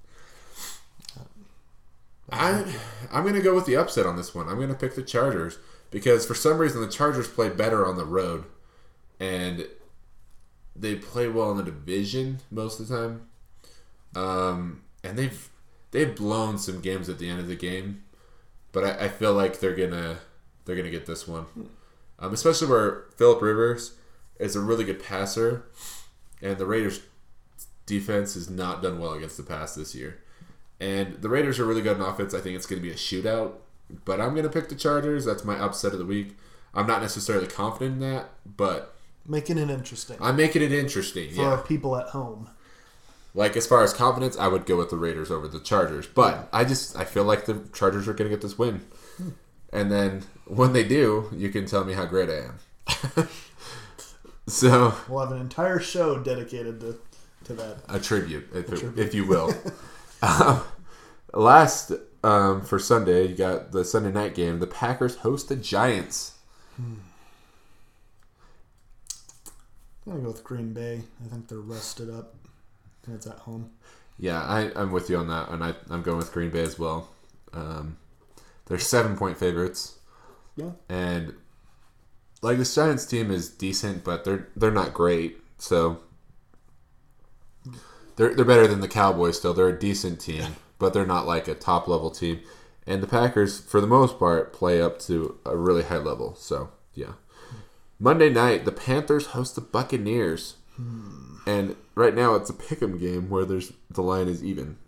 I'm going to go with the upset on this one. I'm going to pick the Chargers because for some reason the Chargers play better on the road, and they play well in the division most of the time. And they've blown some games at the end of the game, but I feel like they're gonna they're going to get this one. Especially where Phillip Rivers is a really good passer, and the Raiders' defense has not done well against the pass this year. And the Raiders are really good on offense. I think it's going to be a shootout, but I'm going to pick the Chargers. That's my upset of the week. I'm not necessarily confident in that, but Making it interesting I'm making it interesting. for our people at home. Like, as far as confidence, I would go with the Raiders over the Chargers. But I feel like the Chargers are going to get this win. And then when they do, you can tell me how great I am. So We'll have an entire show dedicated to that. a tribute, if you will. Last, for Sunday, you got the Sunday night game. The Packers host the Giants. I'm going to go with Green Bay. I think they're rested up. And it's at home. Yeah, I'm with you on that, and I'm going with Green Bay as well. They're 7-point favorites. Yeah. And like, this Giants team is decent, but they're not great. So they're better than the Cowboys still. They're a decent team, but they're not like a top level team. And the Packers, for the most part, play up to a really high level. So yeah. Monday night, the Panthers host the Buccaneers. And right now it's a pick'em game where the line is even.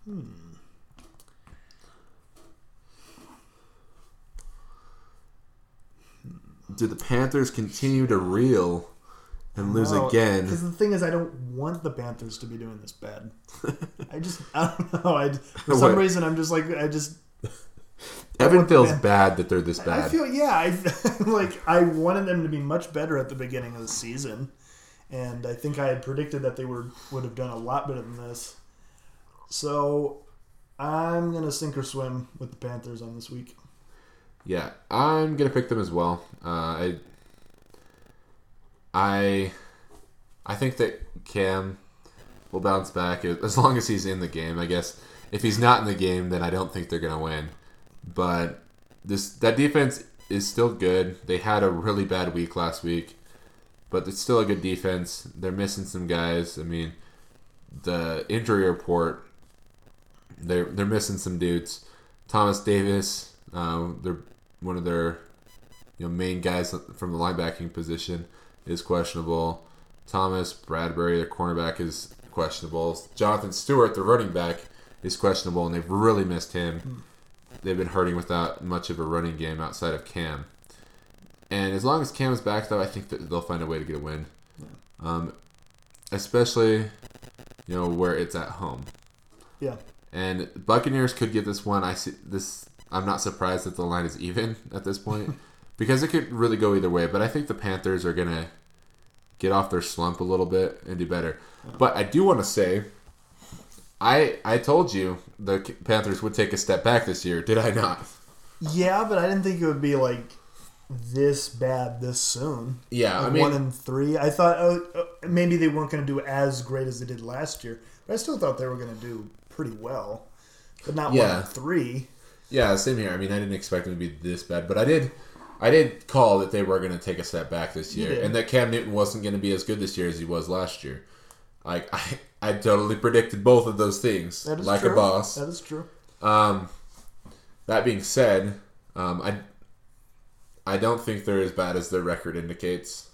Do the Panthers continue to reel and lose again? Because the thing is, I don't want the Panthers to be doing this bad. I don't know. For some reason, I'm just like, Evan feels bad that they're this I bad. feel, I wanted them to be much better at the beginning of the season. And I think I had predicted that they would have done a lot better than this. So I'm going to sink or swim with the Panthers on this week. Yeah, I'm gonna pick them as well. I think that Cam will bounce back as long as he's in the game. I guess if he's not in the game, then I don't think they're gonna win. But that defense is still good. They had a really bad week last week, but it's still a good defense. They're missing some guys. I mean, the injury report, they're missing some dudes. Thomas Davis, they're one of their main guys from the linebacking position is questionable. Thomas Bradbury, their cornerback, is questionable. Jonathan Stewart, the running back, is questionable, and they've really missed him. They've been hurting without much of a running game outside of Cam. And as long as Cam's back, though, I think that they'll find a way to get a win. Especially, where it's at home. Yeah. And Buccaneers could get this one. I'm not surprised that the line is even at this point because it could really go either way. But I think the Panthers are going to get off their slump a little bit and do better. But I do want to say, I told you the Panthers would take a step back this year. Did I not? Yeah, but I didn't think it would be like this bad this soon. Yeah, like 1-3. I thought maybe they weren't going to do as great as they did last year. But I still thought they were going to do pretty well. But not 1-3. Yeah, same here. I mean, I didn't expect them to be this bad, but I did call that they were going to take a step back this year, and that Cam Newton wasn't going to be as good this year as he was last year. Like I totally predicted both of those things, that is like true. a boss. That is true. That being said, I don't think they're as bad as their record indicates.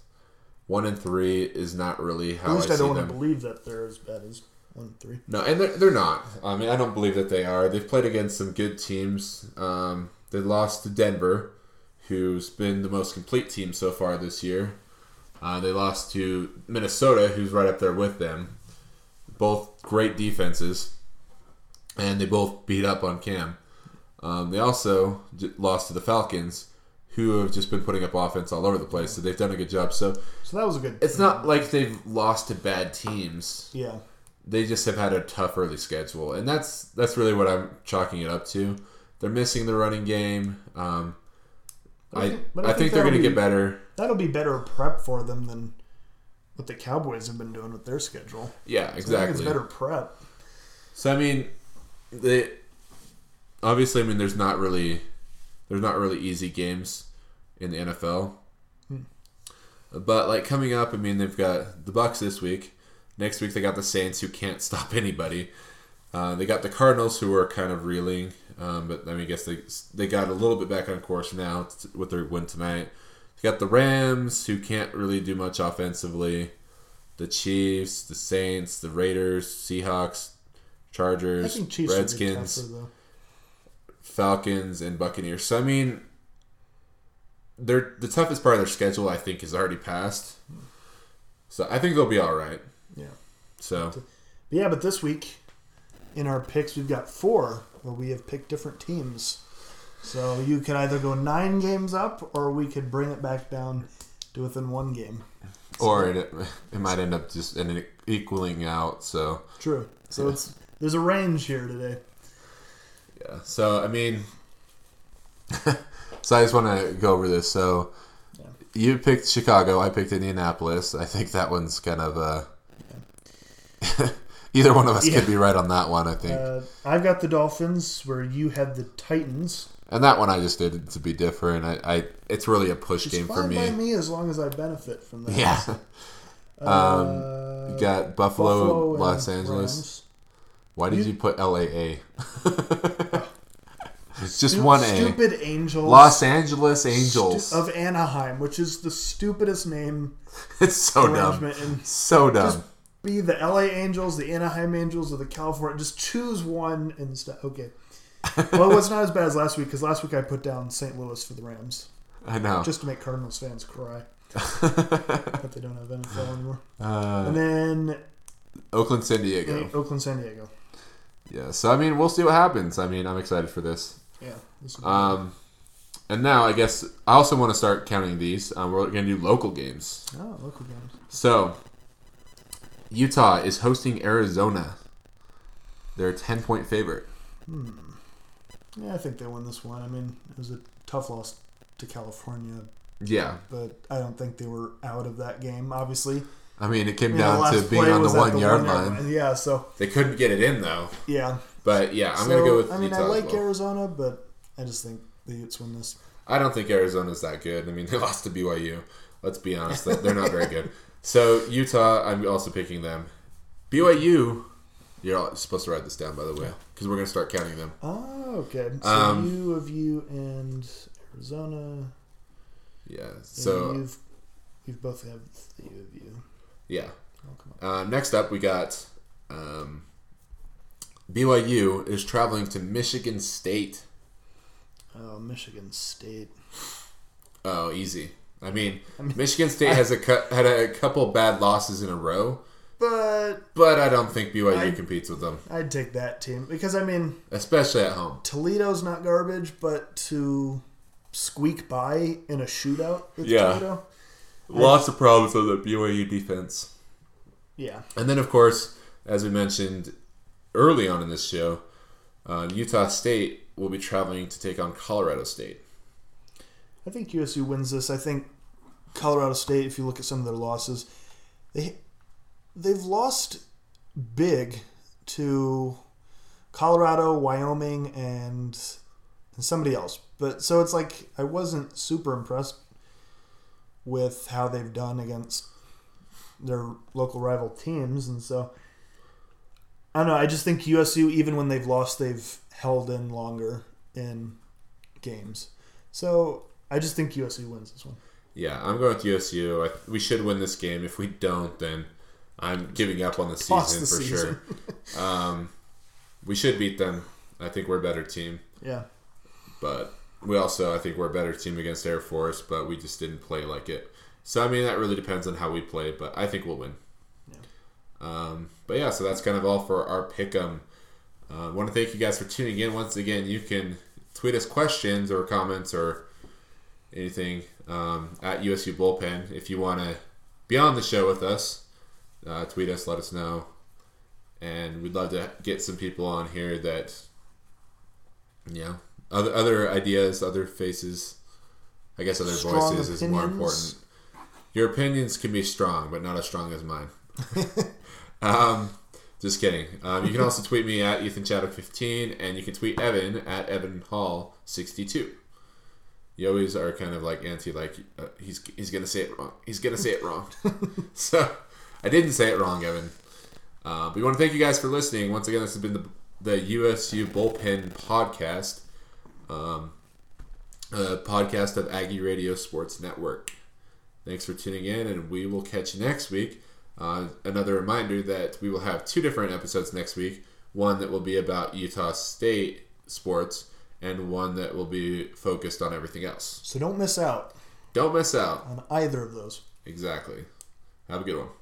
1-3 is not really how I see them. At least I don't want to believe that they're as bad as 1-3. No, and they're not. I mean, I don't believe that they are. They've played against some good teams. They lost to Denver, who's been the most complete team so far this year. They lost to Minnesota, who's right up there with them. Both great defenses, and they both beat up on Cam. They also lost to the Falcons, who have just been putting up offense all over the place. So they've done a good job. So that was a good. It's not like they've lost to bad teams. Yeah. They just have had a tough early schedule, and that's really what I'm chalking it up to. They're missing the running game. I think they're going to get better. That'll be better prep for them than what the Cowboys have been doing with their schedule. Yeah, exactly. So I think it's better prep. So I mean, there's not really easy games in the NFL. But like coming up, I mean, they've got the Bucs this week. Next week they got the Saints, who can't stop anybody. They got the Cardinals, who are kind of reeling. But I mean, I guess they got a little bit back on course now with their win tonight. You got the Rams, who can't really do much offensively. The Chiefs, the Saints, the Raiders, Seahawks, Chargers, I think Chiefs would be Redskins, tougher, though. Falcons, and Buccaneers. So I mean, the toughest part of their schedule, I think, is already passed. So I think they'll be all right. Yeah. So Yeah, but this week in our picks, we've got 4 where we have picked different teams. So you can either go 9 games up, or we could bring it back down to within 1 game. or it might end up just equaling out. So True. So there's a range here today. yeah. So I mean, so I just want to go over this. So you picked Chicago. I picked Indianapolis. I think that one's kind of either one of us could be right on that one. I think. I've got the Dolphins, where you had the Titans. And that one I just did to be different. It's really a push It's game for fine me. by me as long as I benefit from that. Yeah. You got Buffalo, Los and Angeles. Rams. Why did you put LAA? It's just one A. Stupid Angels. Los Angeles Angels. Of Anaheim, which is the stupidest name It's so dumb. arrangement. And So dumb. just be the LA Angels, the Anaheim Angels, or the California. Just choose one instead. Okay. Well, it's not as bad as last week, because last week I put down St. Louis for the Rams, I know. just to make Cardinals fans cry that they don't have NFL anymore. And then Oakland, San Diego. Oakland, San Diego. Yeah. So I mean, we'll see what happens. I mean, I'm excited for this. Yeah. This will be And now I guess I also want to start counting these. We're going to do local games. local games. So Utah is hosting Arizona. They're a 10-point favorite. Yeah, I think they won this one. I mean, it was a tough loss to California, Yeah. but I don't think they were out of that game, obviously. I mean, it came I mean, the down to last being play on the was at 1 yard line. Yeah, so, They couldn't get it in though. yeah. But yeah, I'm So, going to go with I mean, Utah I like as well. Arizona, but I just think the Utes win this. I don't think Arizona's that good. I mean, they lost to BYU. Let's be honest. They're not very good. So Utah, I'm also picking them. BYU, you're all supposed to write this down, by the way, because we're going to start counting them. Oh, okay. So you and Arizona. Yeah. And So you've both have the U of you. yeah. Oh, come on. Next up, we got BYU is traveling to Michigan State. Oh, Michigan State. Oh, easy. I mean Michigan State has had a couple bad losses in a row, but I don't think BYU competes with them, I'd take that team because, I mean, especially at home. Toledo's not garbage, but to squeak by in a shootout with Yeah. Toledo. Lots of problems with the BYU defense. Yeah. And then, of course, as we mentioned early on in this show, Utah State will be traveling to take on Colorado State. I think USU wins this. I think Colorado State, if you look at some of their losses, they've lost big to Colorado, Wyoming, and somebody else. But so it's like I wasn't super impressed with how they've done against their local rival teams, and so I don't know. I just think USU, even when they've lost, they've held in longer in games. So I just think USU wins this one. Yeah, I'm going with USU. We should win this game. If we don't, then I'm giving up on the Lost season the for season. sure. We should beat them. I think we're a better team. Yeah. But we also, I think we're a better team against Air Force, but we just didn't play like it. So, I mean, that really depends on how we play, but I think we'll win. Yeah. But yeah, so that's kind of all for our pick'em. I want to thank you guys for tuning in. Once again, you can tweet us questions or comments or anything at USU Bullpen. If you want to be on the show with us, tweet us, let us know. And we'd love to get some people on here that, you know, other ideas, other faces, I guess other Strong voices is more opinions. important. Your opinions can be strong, but not as strong as mine. Just kidding. You can also tweet me at EthanChadwick15, and you can tweet Evan at EvanHall62. You always are kind of like anti, like he's gonna say it wrong. He's gonna say it wrong. So I didn't say it wrong, Evan. But we want to thank you guys for listening. Once again, this has been the the USU Bullpen Podcast, a podcast of Aggie Radio Sports Network. Thanks for tuning in, and we will catch you next week. Another reminder that we will have 2 different episodes next week. One that will be about Utah State sports, and one that will be focused on everything else. So don't miss out Don't miss out on either of those. Exactly. Have a good one.